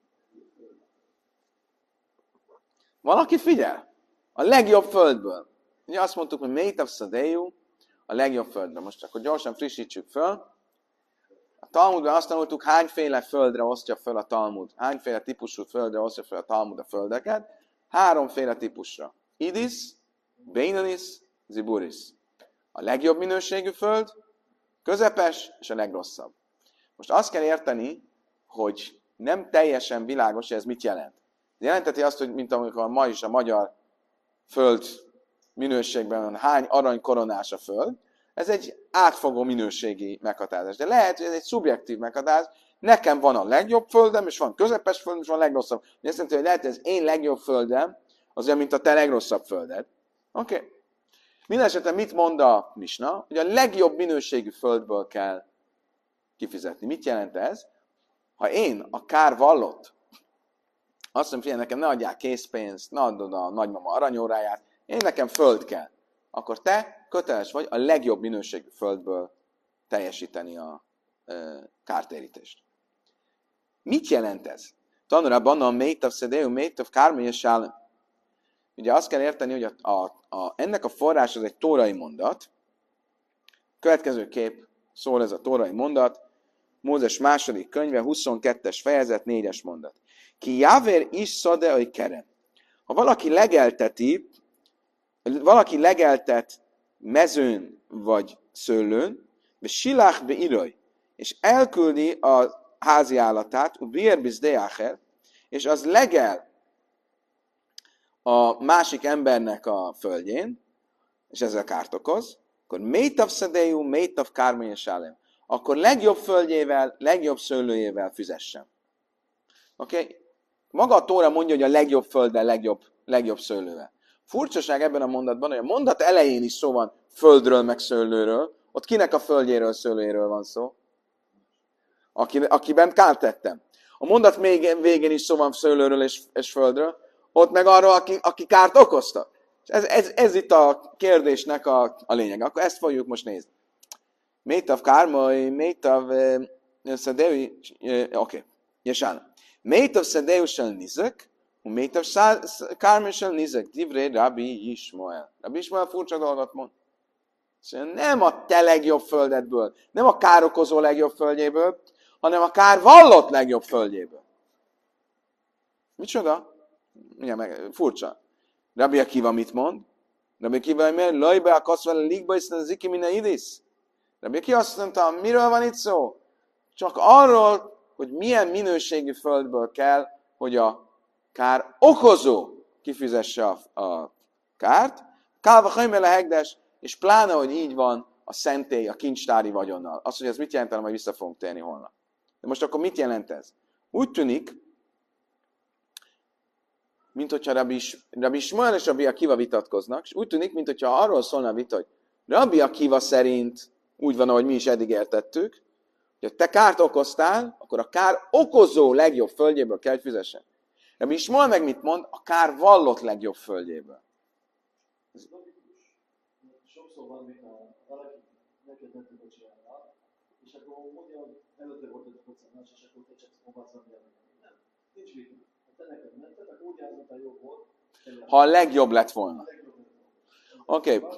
Valaki figyel? A legjobb földből. Ugye azt mondtuk, hogy Meitav Szadéjú, a legjobb földből. Most akkor gyorsan frissítsük föl. A Talmudban azt tanultuk, hányféle földre osztja föl a Talmud. Hányféle típusú földre osztja föl a Talmud a földeket. Háromféle típusra. Idis, Beinanis, Ziburis. A legjobb minőségű föld, közepes és a legrosszabb. Most azt kell érteni, hogy nem teljesen világos, hogy ez mit jelent. Ez jelenteti azt, hogy mint amikor ma is a magyar föld minőségben van, hány aranykoronás a föld, ez egy átfogó minőségi meghatározás. De lehet, hogy ez egy szubjektív meghatározás. Nekem van a legjobb földem, és van közepes földem, és van a legrosszabb. Ez azt jelenti, hogy lehet, hogy az én legjobb földem, az olyan, mint a te legrosszabb földed. Oké. Okay. Mindenesetre mit mond a Misna? Hogy a legjobb minőségű földből kell kifizetni. Mit jelent ez? Ha én a kár vallott, azt mondom, figyelj, nekem ne adják készpénzt, ne adod a nagymama aranyóráját, én nekem föld kell. Akkor te köteles vagy a legjobb minőségű földből teljesíteni a e, kártérítést. Mit jelent ez? Tanulában a Meitav Szedeu, Meitav Kármi és Sálem. Ugye azt kell érteni, hogy a, a, a, ennek a forrás az egy tórai mondat. Következő kép szól ez a tórai mondat. Mózes második könyve, huszonkettes fejezet, négyes mondat. Ki jáver is szadeai kerem. Ha valaki legelteti, valaki legeltet mezőn vagy szőlőn, és silach be iraj, és elküldi a házi állatát, és az legel a másik embernek a földjén, és ezzel kárt okoz, akkor métav szedéjú, métav kármény és álem. Akkor legjobb földjével, legjobb szőlőjével fizessen. Oké? Okay? Maga a Tóra mondja, hogy a legjobb földdel, legjobb, legjobb szőlővel. Furcsaság ebben a mondatban, hogy a mondat elején is szó van földről, meg szőlőről. Ott kinek a földjéről, szőlőjéről van szó? Aki, akiben kárt tettem. A mondat még végén is szó van szőlőről és, és földről. Ott meg arról, aki, aki kárt okozta. Ez, ez, ez itt a kérdésnek a, a lényeg. Akkor ezt fogjuk most nézni. Métav kármai, métav szedéui, oké, jesállam. Métav szedéusel nizek, métav kármesel nizek, divré Rabbi Ismael. Rabbi Ismael furcsa dolgot mond. Szóval nem a te legjobb földedből, nem a károkozó legjobb földjéből, hanem a kár vallott legjobb földjéből. Micsoda? Igen, meg furcsa. Rabbi Akiva mit mond? Rabbi Akiva, mert lajbe a kaszvele ligba is az iki minden idész. Rabbi Akiva azt mondta, miről van itt szó? Csak arról, hogy milyen minőségű földből kell, hogy a kár okozó kifizesse a, a kárt. Kálva hajmele hegdes, és pláne, hogy így van a szentély, a kincstári vagyonnal. Azt, hogy ez mit jelent, majd vissza fogunk térni holnap. De most akkor mit jelent ez? Úgy tűnik, mint hogyha Rabbi, Rabbi Ismael és Rabbi Akiva vitatkoznak, és úgy tűnik, mint hogyha arról szólna a vita, hogy Rabbi Akiva szerint úgy van, ahogy mi is eddig értettük, hogy te kárt okoztál, akkor a kár okozó legjobb földjéből kell, hogy fizessen. Rabbi Ismael meg mit mond? A kár vallott legjobb földjéből. Sokszor van, még a valaki neked nem tudod csinálni, és akkor mondja, hogy előtte volt egy koccanás, és akkor te csak szobászat jelenti. Nem, nincs vita. Ha te neked mented, akkor úgy állzott, a jobb volt. Ha a legjobb lett volna. Oké. Okay.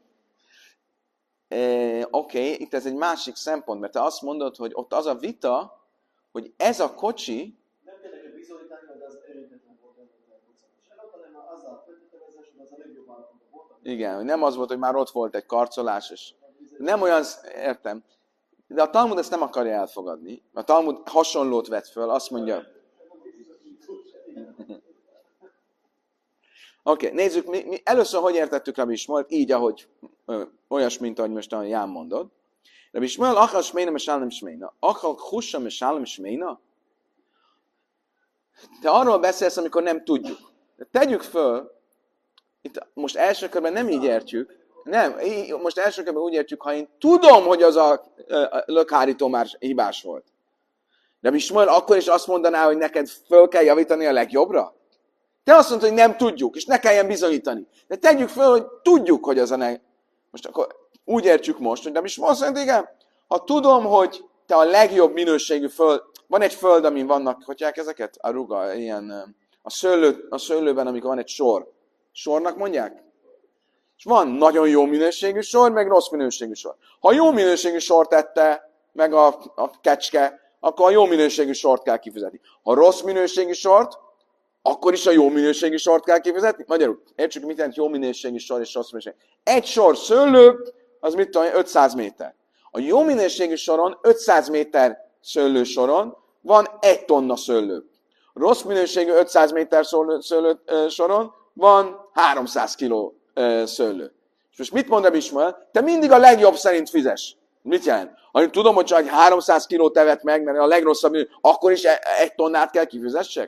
Eh, Oké, okay. Itt ez egy másik szempont, mert te azt mondod, hogy ott az a vita, hogy ez a kocsi... Nem kell neked bizonyítani, hogy az érintetlen volt előtte a koccanás előtt, hanem azzal feltételezés, hogy az a legjobb állapotban volt. Igen, hogy nem az volt, hogy már ott volt egy karcolás, és nem olyan, értem. De a Talmud ezt nem akarja elfogadni. A Talmud hasonlót vett föl, azt mondja... Oké, okay, nézzük, mi, mi először hogy értettük Rabbi Ismaelt, így, ahogy ö, olyas, mint ahogy most a Ján mondod. Rabbi Ismael, achal sména, mesálem sména. Achal hussa, mesálem sména. Te arról beszélsz, amikor nem tudjuk. De tegyük föl, itt most első körben nem így értjük, nem, most első körben úgy értjük, ha én tudom, hogy az a, a lökhárító már hibás volt. Rabbi Ismael akkor is azt mondaná, hogy neked föl kell javítani a legjobbra? Te azt mondod, hogy nem tudjuk, és ne kelljen bizonyítani. De tegyük föl, hogy tudjuk, hogy az a ne... Most akkor úgy értjük most, hogy nem is azt mondja, igen, ha tudom, hogy te a legjobb minőségű föld, van egy föld, amin vannak, hogy ezeket? A ruga, ilyen, a, szőlő, a szőlőben, amikor van egy sor. Sornak mondják? És van nagyon jó minőségű sor, meg rossz minőségű sor. Ha jó minőségű sort tette, meg a, a kecske, akkor a jó minőségű sort kell kifizetni. Ha rossz minőségű sort, akkor is a jó minőségű sort kell kifizetni? Magyarul, értsük, mit jelent jó minőségű sor és rossz minőségű. Egy sor szőlő, az mit tudom, ötszáz méter. A jó minőségű soron, ötszáz méter szőlő soron van egy tonna szőlő. A rossz minőségű ötszáz méter szőlő, szőlő ö, soron van háromszáz kiló ö, szőlő. És most mit mond Rabbi Ismael? Te mindig a legjobb szerint fizes. Mit jelent? Ha én tudom, hogy csak háromszáz kilót tevet meg, mert a legrosszabb, akkor is egy tonnát kell kifizessek?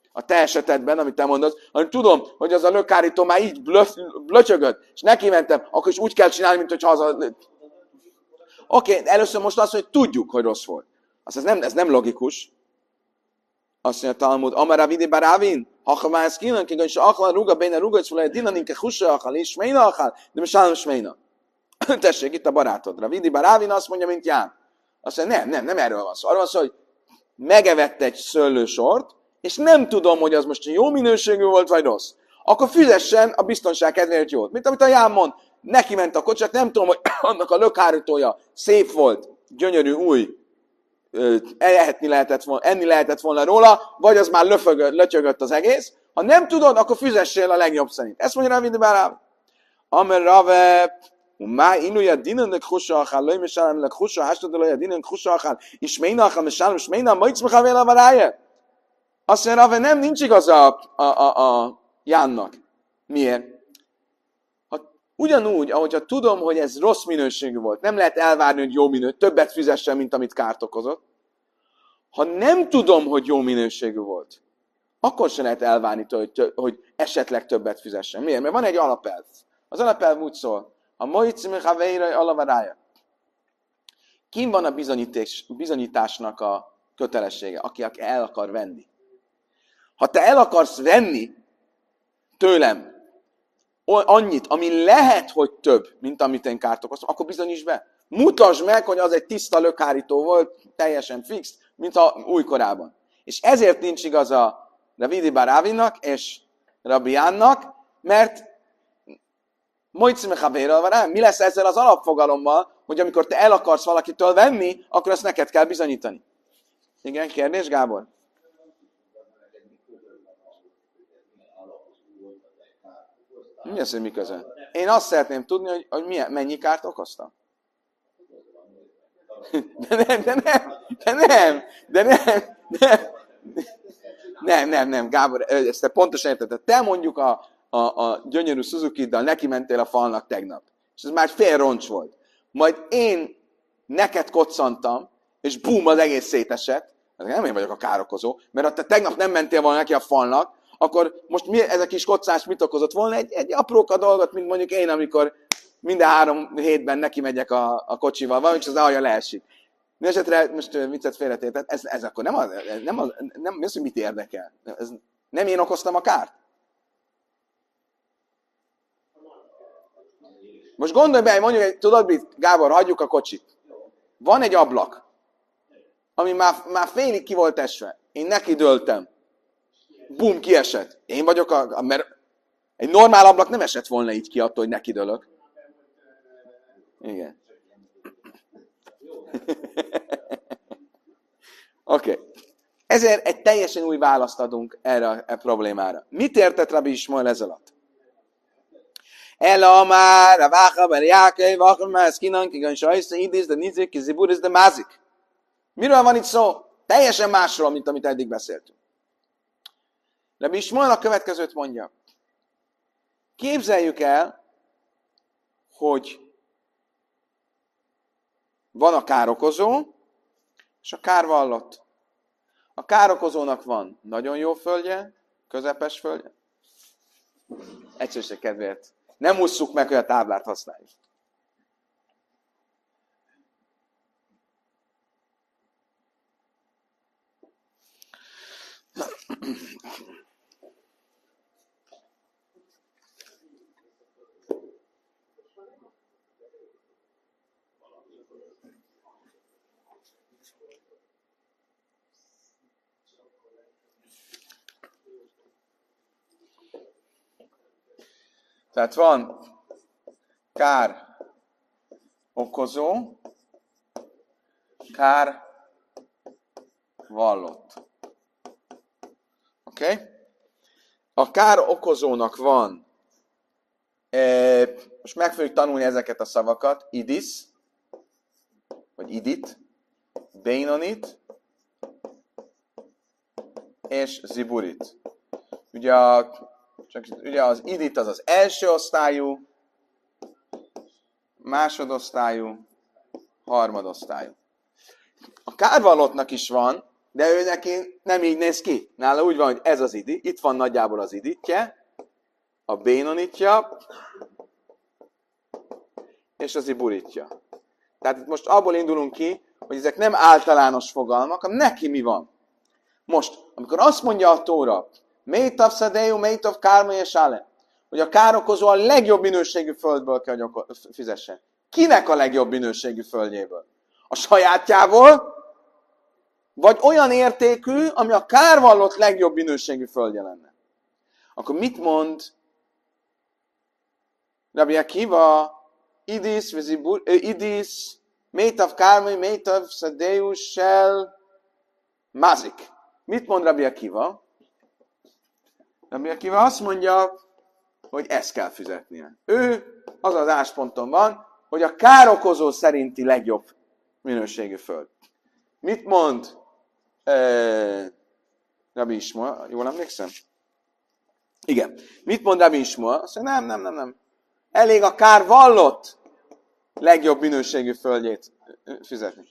a te esetedben, amit te mondasz, hanem tudom, hogy az a lökhárító már így blöcsögött, és neki mentem, akkor is úgy kell csinálni, mint hogy haza... Oké, okay, először most azt mondja, hogy tudjuk, hogy rossz volt. Azt ez nem, ez nem logikus. Azt mondja Talmud, Amara vidi barávin, ha ezt kínan, ki és akar ruga benne ruga, és valahogy dinaninke hussa akar, és smeina akar, de most állam smeina. Tessék, itt a barátodra. Vidi barávin azt mondja, mint Ján. Azt mondja, nem, nem, nem erről van szó. Arról van szó, hogy megevett egy szőlősort, és nem tudom, hogy az most jó minőségű volt, vagy rossz. Akkor fizessen a biztonság kedvéért jót. Mint amit a Ján mond, neki ment a kocsit, nem tudom, hogy annak a lökhárítója szép volt, gyönyörű, új, elhetni lehetett volna, enni lehetett volna róla, vagy az már löfögött, lötyögött az egész. Ha nem tudod, akkor fizessél a legjobb szerint. Ezt mondja Ravidi Bárám. Amer Rave, má inuja dinannek hussa achal, loj mesálemlek hussa, hastadolója dinannek hussa achal, és meina achal, mesálem, és meina, majc mechavél varája. Azt mondja Rave, nem, nincs igaz a, a, a, a Jánnak. Miért? Ha, ugyanúgy, ahogyha tudom, hogy ez rossz minőségű volt, nem lehet elvárni, hogy jó minőségű, többet fizessen, mint amit kárt okozott. Ha nem tudom, hogy jó minőségű volt, akkor se lehet elvárni, hogy, hogy esetleg többet fizessen. Miért? Mert van egy alapelv. Az alapelv úgy szól, a moitzi mechavérai alavarája. Kim van a bizonyításnak a kötelessége, aki el akar venni. Ha te el akarsz venni tőlem annyit, ami lehet, hogy több, mint amit én kárt okoztam, akkor bizonyíts be. Mutasd meg, hogy az egy tiszta lökhárító volt, teljesen fix, mint a újkorában. És ezért nincs igaza Ravidi Baravinnak és Rabbi Jánnak, mert mi lesz ezzel az alapfogalommal, hogy amikor te el akarsz valakitől venni, akkor azt neked kell bizonyítani. Igen, kérdés, Gábor? Mi az, hogy mi közön? Én azt szeretném tudni, hogy, hogy milyen, mennyi kárt okoztam. De nem, de nem, de nem, de nem, nem, nem, nem, nem, Gábor, ezt te pontosan érted. Te mondjuk a, a, a gyönyörű Suzuki-ddal neki mentél a falnak tegnap, és ez már fél roncs volt. Majd én neked koccantam, és bum, az egész szétesett. Nem én vagyok a károkozó, mert ha te tegnap nem mentél volna neki a falnak, akkor most mi, ez a kis koccás mit okozott volna? Egy, egy apróka dolgot, mint mondjuk én, amikor minden három hétben neki megyek a, a kocsival, valamint az alja leesik. Mindenesetre, most viccet félretétet, ez, ez akkor nem az, nem az, nem, mi az, hogy mit érdekel? Ez, nem én okoztam a kárt? Most gondolj be, mondjuk, tudod mit, Gábor, hagyjuk a kocsit. Van egy ablak, ami már, már félig ki volt esve. Én neki döltem. Bum, kiesett. Én vagyok a... a mert egy normál ablak nem esett volna így ki attól, hogy neki dőlök. Igen. Oké. Okay. Ezért egy teljesen új választ adunk erre a, a problémára. Mit értett Rabbi Ismael ez alatt? Ela már, a váha, a jákai, váha, már ez kinan, kigan sajsz, idéz, de nizik, zibur, de mázik. Miről van itt szó? Teljesen másról, mint amit eddig beszéltünk. Rabbi Ismael a következőt mondja. Képzeljük el, hogy van a károkozó, és a kárvallott. A károkozónak van nagyon jó földje, közepes földje. Egyszerűség kedvéért. Nem ússzuk meg, hogy a táblát használjuk. Tehát van kár okozó, kár vallott. Oké? Okay? A kár okozónak van, e, most meg fogjuk tanulni ezeket a szavakat, idis, vagy idit, beinonit, és ziburit. Ugye, a, csak, ugye az idit az az első osztályú, másodosztályú, harmadosztályú. A kárvallottnak is van de ő neki nem így néz ki. Nála úgy van, hogy ez az idi, itt van nagyjából az iditje, a bénonitja, és az iburitja. Tehát itt most abból indulunk ki, hogy ezek nem általános fogalmak, hanem neki mi van. Most, amikor azt mondja a Tóra, Meitav szadeu, Meitav kárma és ále, hogy a károkozó a legjobb minőségű földből kell, hogy fizessen. Kinek a legjobb minőségű földjéből? A sajátjából, vagy olyan értékű, ami a kárvallott legjobb minőségű földje lenne. Akkor mit mond Rabbi Akiva, idis, vizibur, idis, Meitav kárma, Meitav szadeu, sel, mazik. Mit mond Rabbi Akiva? Rabbi Akiva azt mondja, hogy ezt kell fizetnie. Ő az az állásponton van, hogy a károkozó szerinti legjobb minőségű föld. Mit mond eh, Rabbi Ismoel? Jól emlékszem? Igen. Mit mond Rabbi Ismoel? Azt mondja, nem, nem, nem, nem. Elég a kár vallott legjobb minőségű földjét fizetni.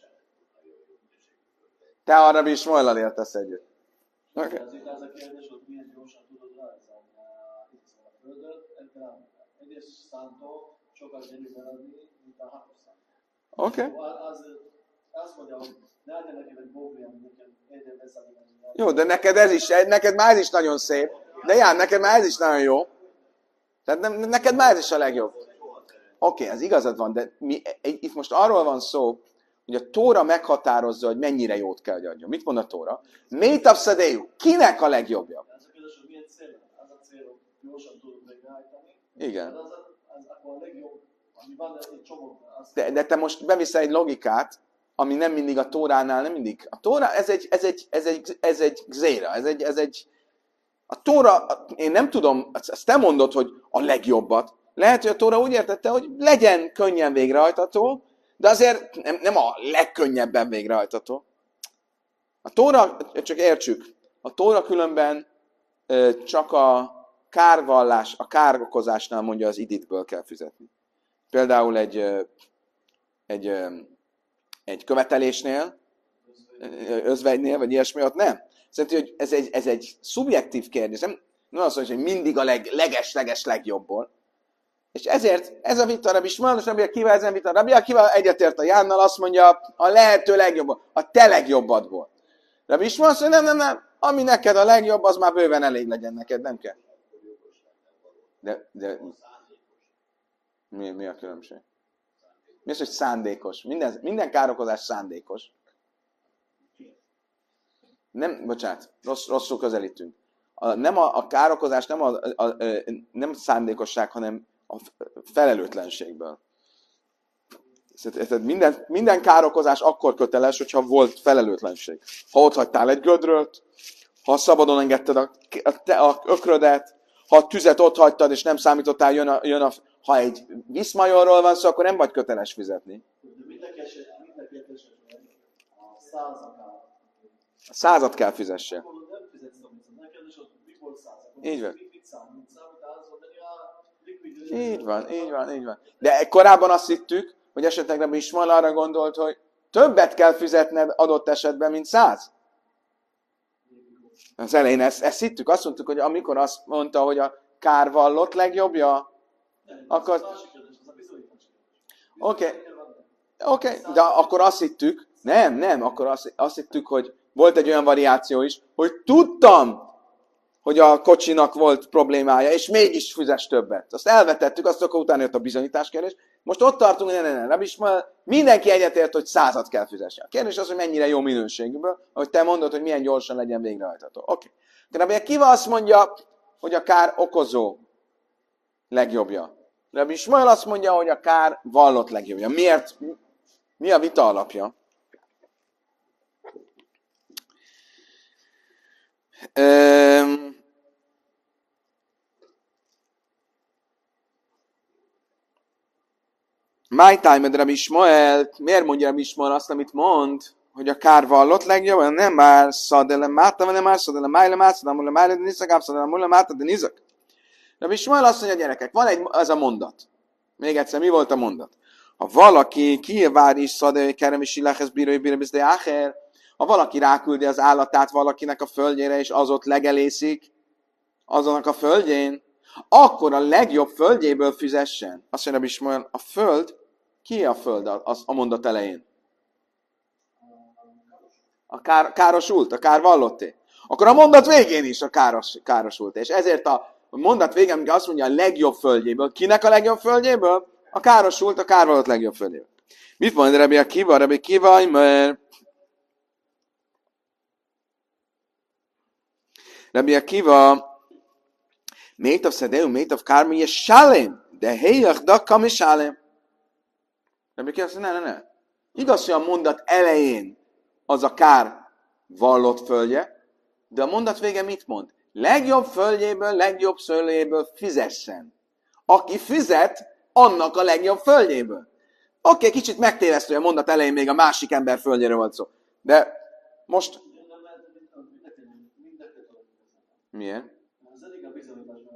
Te a Rabbi Ismoellal értesz együtt. Okay. Ez itt az a kérdés, hogy milyen gyorsan tudod rajzolni a földöt, ebben egyes szántól sokkal gyerünk eladni, mint a hatos szántól. Oké. Okay. Az, azt mondja, hogy ne adja nekem egy bóbri, ami nekem egyre beszélni. Jó, de neked ez is, neked már ez is nagyon szép. De jár, neked már ez is nagyon jó. Tehát nem, neked már ez is a legjobb. Oké, okay, ez igazad van, de mi, itt most arról van szó, hogy a Tóra meghatározza, hogy mennyire jót kell, hogy adjon. Mit mond a Tóra? Meitav szadeu. Kinek a legjobbja? Ez a kérdés, hogy milyen cél? Az a cél, hogy gyorsan tudod végrehajtani. Igen. Az, az akkor a legjobb, ami van egy csomagban. De, de te most beviszel egy logikát, ami nem mindig a Tóránál, nem mindig. A Tóra, ez egy, ez egy, ez egy, ez egy gzéra, ez egy, ez egy, a Tóra, én nem tudom, ezt te mondod, hogy a legjobbat. Lehet, hogy a Tóra úgy értette, hogy legyen könnyen végrehajtható, de azért nem, nem a legkönnyebben végrehajtható. A Tóra, csak értsük, a Tóra különben csak a kárvallás, a károkozásnál mondja, az iditből kell fizetni. Például egy, egy, egy követelésnél, özvegynél, vagy ilyesmi, ott nem. Szerintem, hogy ez egy, ez egy szubjektív kérdés. Nem, nem azt mondja, hogy mindig a leg, leges-leges legjobbból. És ezért ez a vita Rabbi Ismoel, és Rabbi Akiva ezen vita. Rabbi Akiva egyetért a Jánnal, azt mondja, a lehető legjobb, a te legjobbadból. Rabbi Ismoel azt mondja, nem, nem, nem, ami neked a legjobb, az már bőven elég legyen neked, nem kell. De, de mi, mi a különbség? Mi az, hogy szándékos? Minden, minden károkozás szándékos. Nem, bocsánat, rossz, rosszul közelítünk. A, nem a, a károkozás nem, a, a, a, nem szándékosság, hanem a felelőtlenségből. Tehát minden, minden károkozás akkor köteles, hogyha volt felelőtlenség. Ha ott hagytál egy gödröt, ha szabadon engedted a, a, a ökrödet, ha a tüzet ott hagytad, és nem számítottál, jön a, jön a, ha egy viszmajorról van szó, akkor nem vagy köteles fizetni. A százat kell fizessél. Így van. Így van, így van, így van. De korábban azt hittük, hogy esetleg Rabbi Ismoel arra gondolt, hogy többet kell fizetned adott esetben, mint száz. Az elején ezt, ezt hittük, azt mondtuk, hogy amikor azt mondta, hogy a kárvallott legjobbja, akkor... Oké, okay. Oké, okay. De akkor azt hittük, nem, nem, akkor azt, azt hittük, hogy volt egy olyan variáció is, hogy tudtam, hogy a kocsinak volt problémája, és mégis fizes többet. Azt elvetettük, azt akkor utána jött a bizonyításkérdés. Most ott tartunk, hogy ne, ne, ne, Rabbi Ismoel, mindenki egyetért, hogy százat kell fizessen. A kérdés az, hogy mennyire jó minőségűből, ahogy te mondod, hogy milyen gyorsan legyen végrehajtható. Oké. Okay. De Rabbi Akiva azt mondja, hogy a kár okozó legjobbja. Rabbi Ismoel azt mondja, hogy a kár vallott legjobbja. Miért? Mi a vita alapja? Um, My time, Rabbi Ismoel, miért mondja Rabbi Ismoel azt, amit mond, hogy a kár vallott legjobb? Nem már szadele máta, nem már szadele májle máta, szadele májle de niszak, szadele májle máta, de nizak. Rabbi Ismoel azt mondja, gyerekek, van egy, az a mondat. Még egyszer, mi volt a mondat? Ha valaki kievár is szadele, kerem is illáhez bírói bírói bizde áher, Ha valaki ráküldi az állatát valakinek a földjére, és az ott legelészik, azonak a földjén, akkor a legjobb földjéből fizessen. Azt mondja, is mondja, a föld, ki a föld az a mondat elején? A kár, károsult, a kár vallotté. Akkor a mondat végén is a káros, károsult. És ezért a mondat végén, amikor azt mondja a legjobb földjéből, kinek a legjobb földjéből? A károsult, a kárvallott legjobb földjéből. Mit mond Rabbi Akiva? Rabbi Akiva, mert Rabbi Akiva, Métav szedeu, métav kármi, és sálém, de helyach dakka mi sálém. Rabbi Akiva azt mondja, ne, ne, ne. Igaz, hogy a mondat elején az a kár vallott földje, de a mondat vége mit mond? Legjobb földjéből, legjobb szőléből fizessen. Aki fizet, annak a legjobb földjéből. Oké, okay, kicsit megtévesztő, a mondat elején még a másik ember földjéről volt szó. De most... Milyen? Az eddig a bizonyításban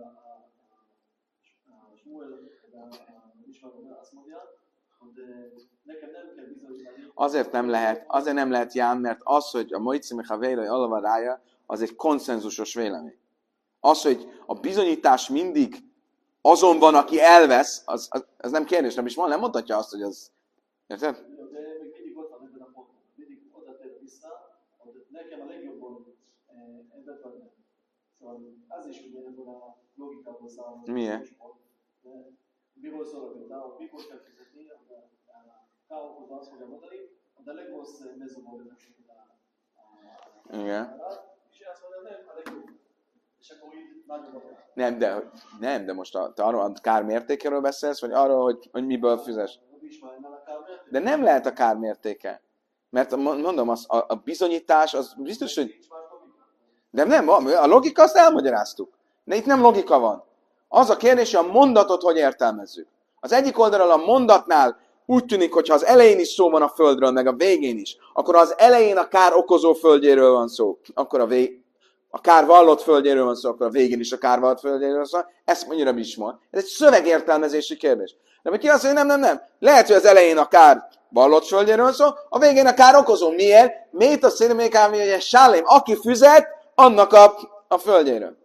a Smuel ismerően azt mondja, hogy nekem nem kell bizonyítani. Azért nem lehet, azért nem lehet Ján, mert az, hogy a Moiczi Mechavérai Alavarája, az egy konszenzusos vélemény. Az, hogy a bizonyítás mindig azon van, aki elvesz, az, az, az nem kérdés, nem is van, nem mondhatja azt, hogy az... Érted? De még mindig ott van ebben a ponton. Mindig oda tér vissza, hogy nekem a legjobban ebben van. Szóval az is ugye ebből a logikából számolni. Milyen? Miről szól, hogy mikor kell fizetni, a káokhoz azt fogja mondani, de a legrossz mezőmódnak igen. És azt mondja, nem, a legjobb. És akkor így nagyobb akár. Nem, de, nem, de most a, te arról a kár mértékéről beszélsz, vagy arról, hogy, hogy miből fizes? De nem lehet a kár mértéke. Mert mondom, az, a, a bizonyítás, az biztos, hogy... De nem, a logika azt elmagyaráztuk. De itt nem logika van. Az a kérdés, hogy a mondatot hogy értelmezzük. Az egyik oldalról a mondatnál úgy tűnik, hogyha az elején is szó van a földről, meg a végén is, akkor az elején a kár okozó földjéről van szó, akkor a, vég, a kár vallott földjéről van szó, akkor a végén is a kár vallott földjéről van szó. Ezt mondja Rabbi Ismol. Ez egy szövegértelmezési kérdés. De ki azt mondja, nem, nem, nem. Lehet, hogy az elején a kár vallott földjéről van szó, a végén a kár okozó. Miért? Miért azt mondja, még hogy egy sálém, aki fizet, annak a, a földjéről.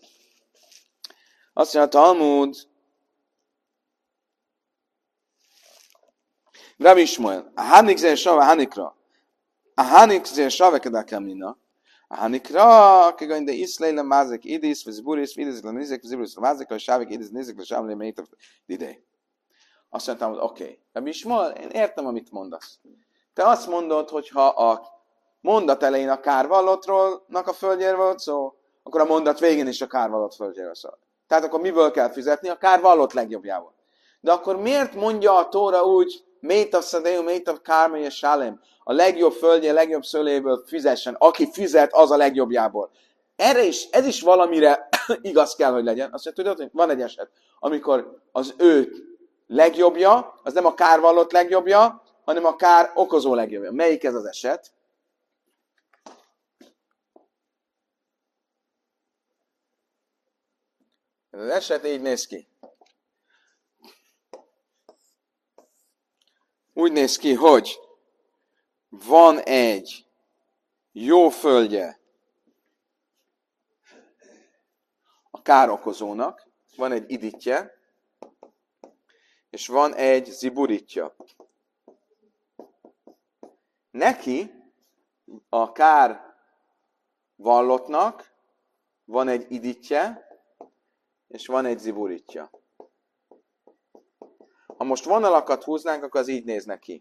Azt mondja a Talmud, Rabbi Ismoel, a Hanik zér sava Hanikra, a Hanik zér sava kedakamina, a Hanikra, kegain de iszleile mázek idis, vizburis, vidis, lenizek, vizburis, mázek, a sávik idis, nézek, a sávle, melyik idej. Azt mondtam, hogy oké, okay. Rabbi Ismoel, én értem, amit mondasz. Te azt mondod, hogy ha a mondat elején a kárvallottnak a földjéről volt szó, akkor a mondat végén is a kárvallott földjéről szól. Tehát akkor miből kell fizetni? A kárvallott legjobbjából. De akkor miért mondja a Tóra úgy, Métav szadeu, métav kármely és sálem, a legjobb földje, a legjobb szőléből fizessen, aki fizet, az a legjobbjából. Erre is, ez is valamire igaz kell, hogy legyen. Azt mondja, tudod, hogy van egy eset, amikor az ő legjobbja, az nem a kárvallott legjobbja, hanem a kár okozó legjobbja. Melyik ez az eset? Ez az eset így néz ki. Úgy néz ki, hogy van egy jó földje a károkozónak, van egy iditje, és van egy ziburitja. Neki, a kár vallottnak van egy iditje, és van egy ziburitja. Ha most vonalakat húznánk, akkor az így néz neki.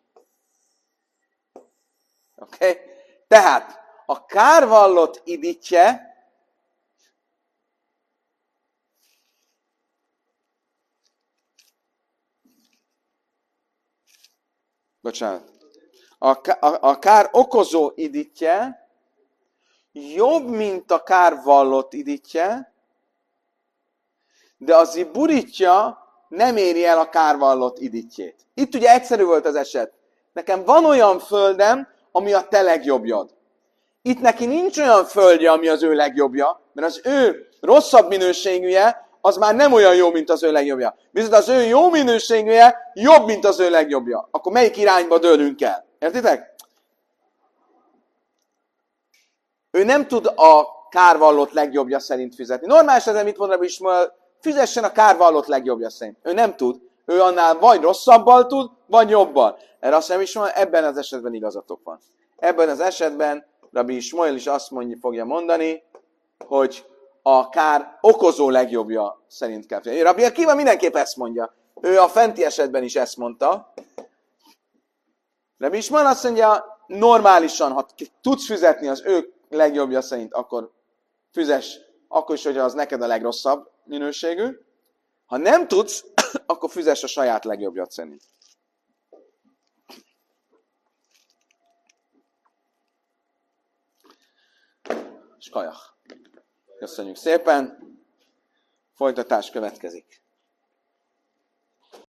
Oké? Okay? Tehát a kárvallott iditje bocsánat. A, a, a kár okozó iditje jobb, mint a kár vallott iditje, de az ziburitja nem éri el a kárvallott iditjét. Itt ugye egyszerű volt az eset. Nekem van olyan földem, ami a te legjobbjad. Itt neki nincs olyan földje, ami az ő legjobbja, mert az ő rosszabb minőségűje, az már nem olyan jó, mint az ő legjobbja. Viszont az ő jó minőségűje jobb, mint az ő legjobbja. Akkor melyik irányba dőlünk el? Értitek? ő nem tud a kárvallott legjobbja szerint fizetni. Normális esetben mit mond Rabbi Ismael? Fizessen a kárvallott legjobbja szerint. Ő nem tud. Ő annál vagy rosszabbal tud, vagy jobbal. Erre azt is mondja, ebben az esetben igazatok van. Ebben az esetben Rabbi Ismael is azt mondja, fogja mondani, hogy a kár okozó legjobbja szerint kell fizetni. Rabbi Akiva mindenképp ezt mondja. Ő a fenti esetben is ezt mondta. Rabbi Ismael azt mondja, normálisan, ha tudsz fizetni az ő legjobbja szerint, akkor fizess, akkor is, hogyha az neked a legrosszabb minőségű. Ha nem tudsz, akkor fizess a saját legjobbja szerint. És kajak. Köszönjük szépen. Folytatás következik.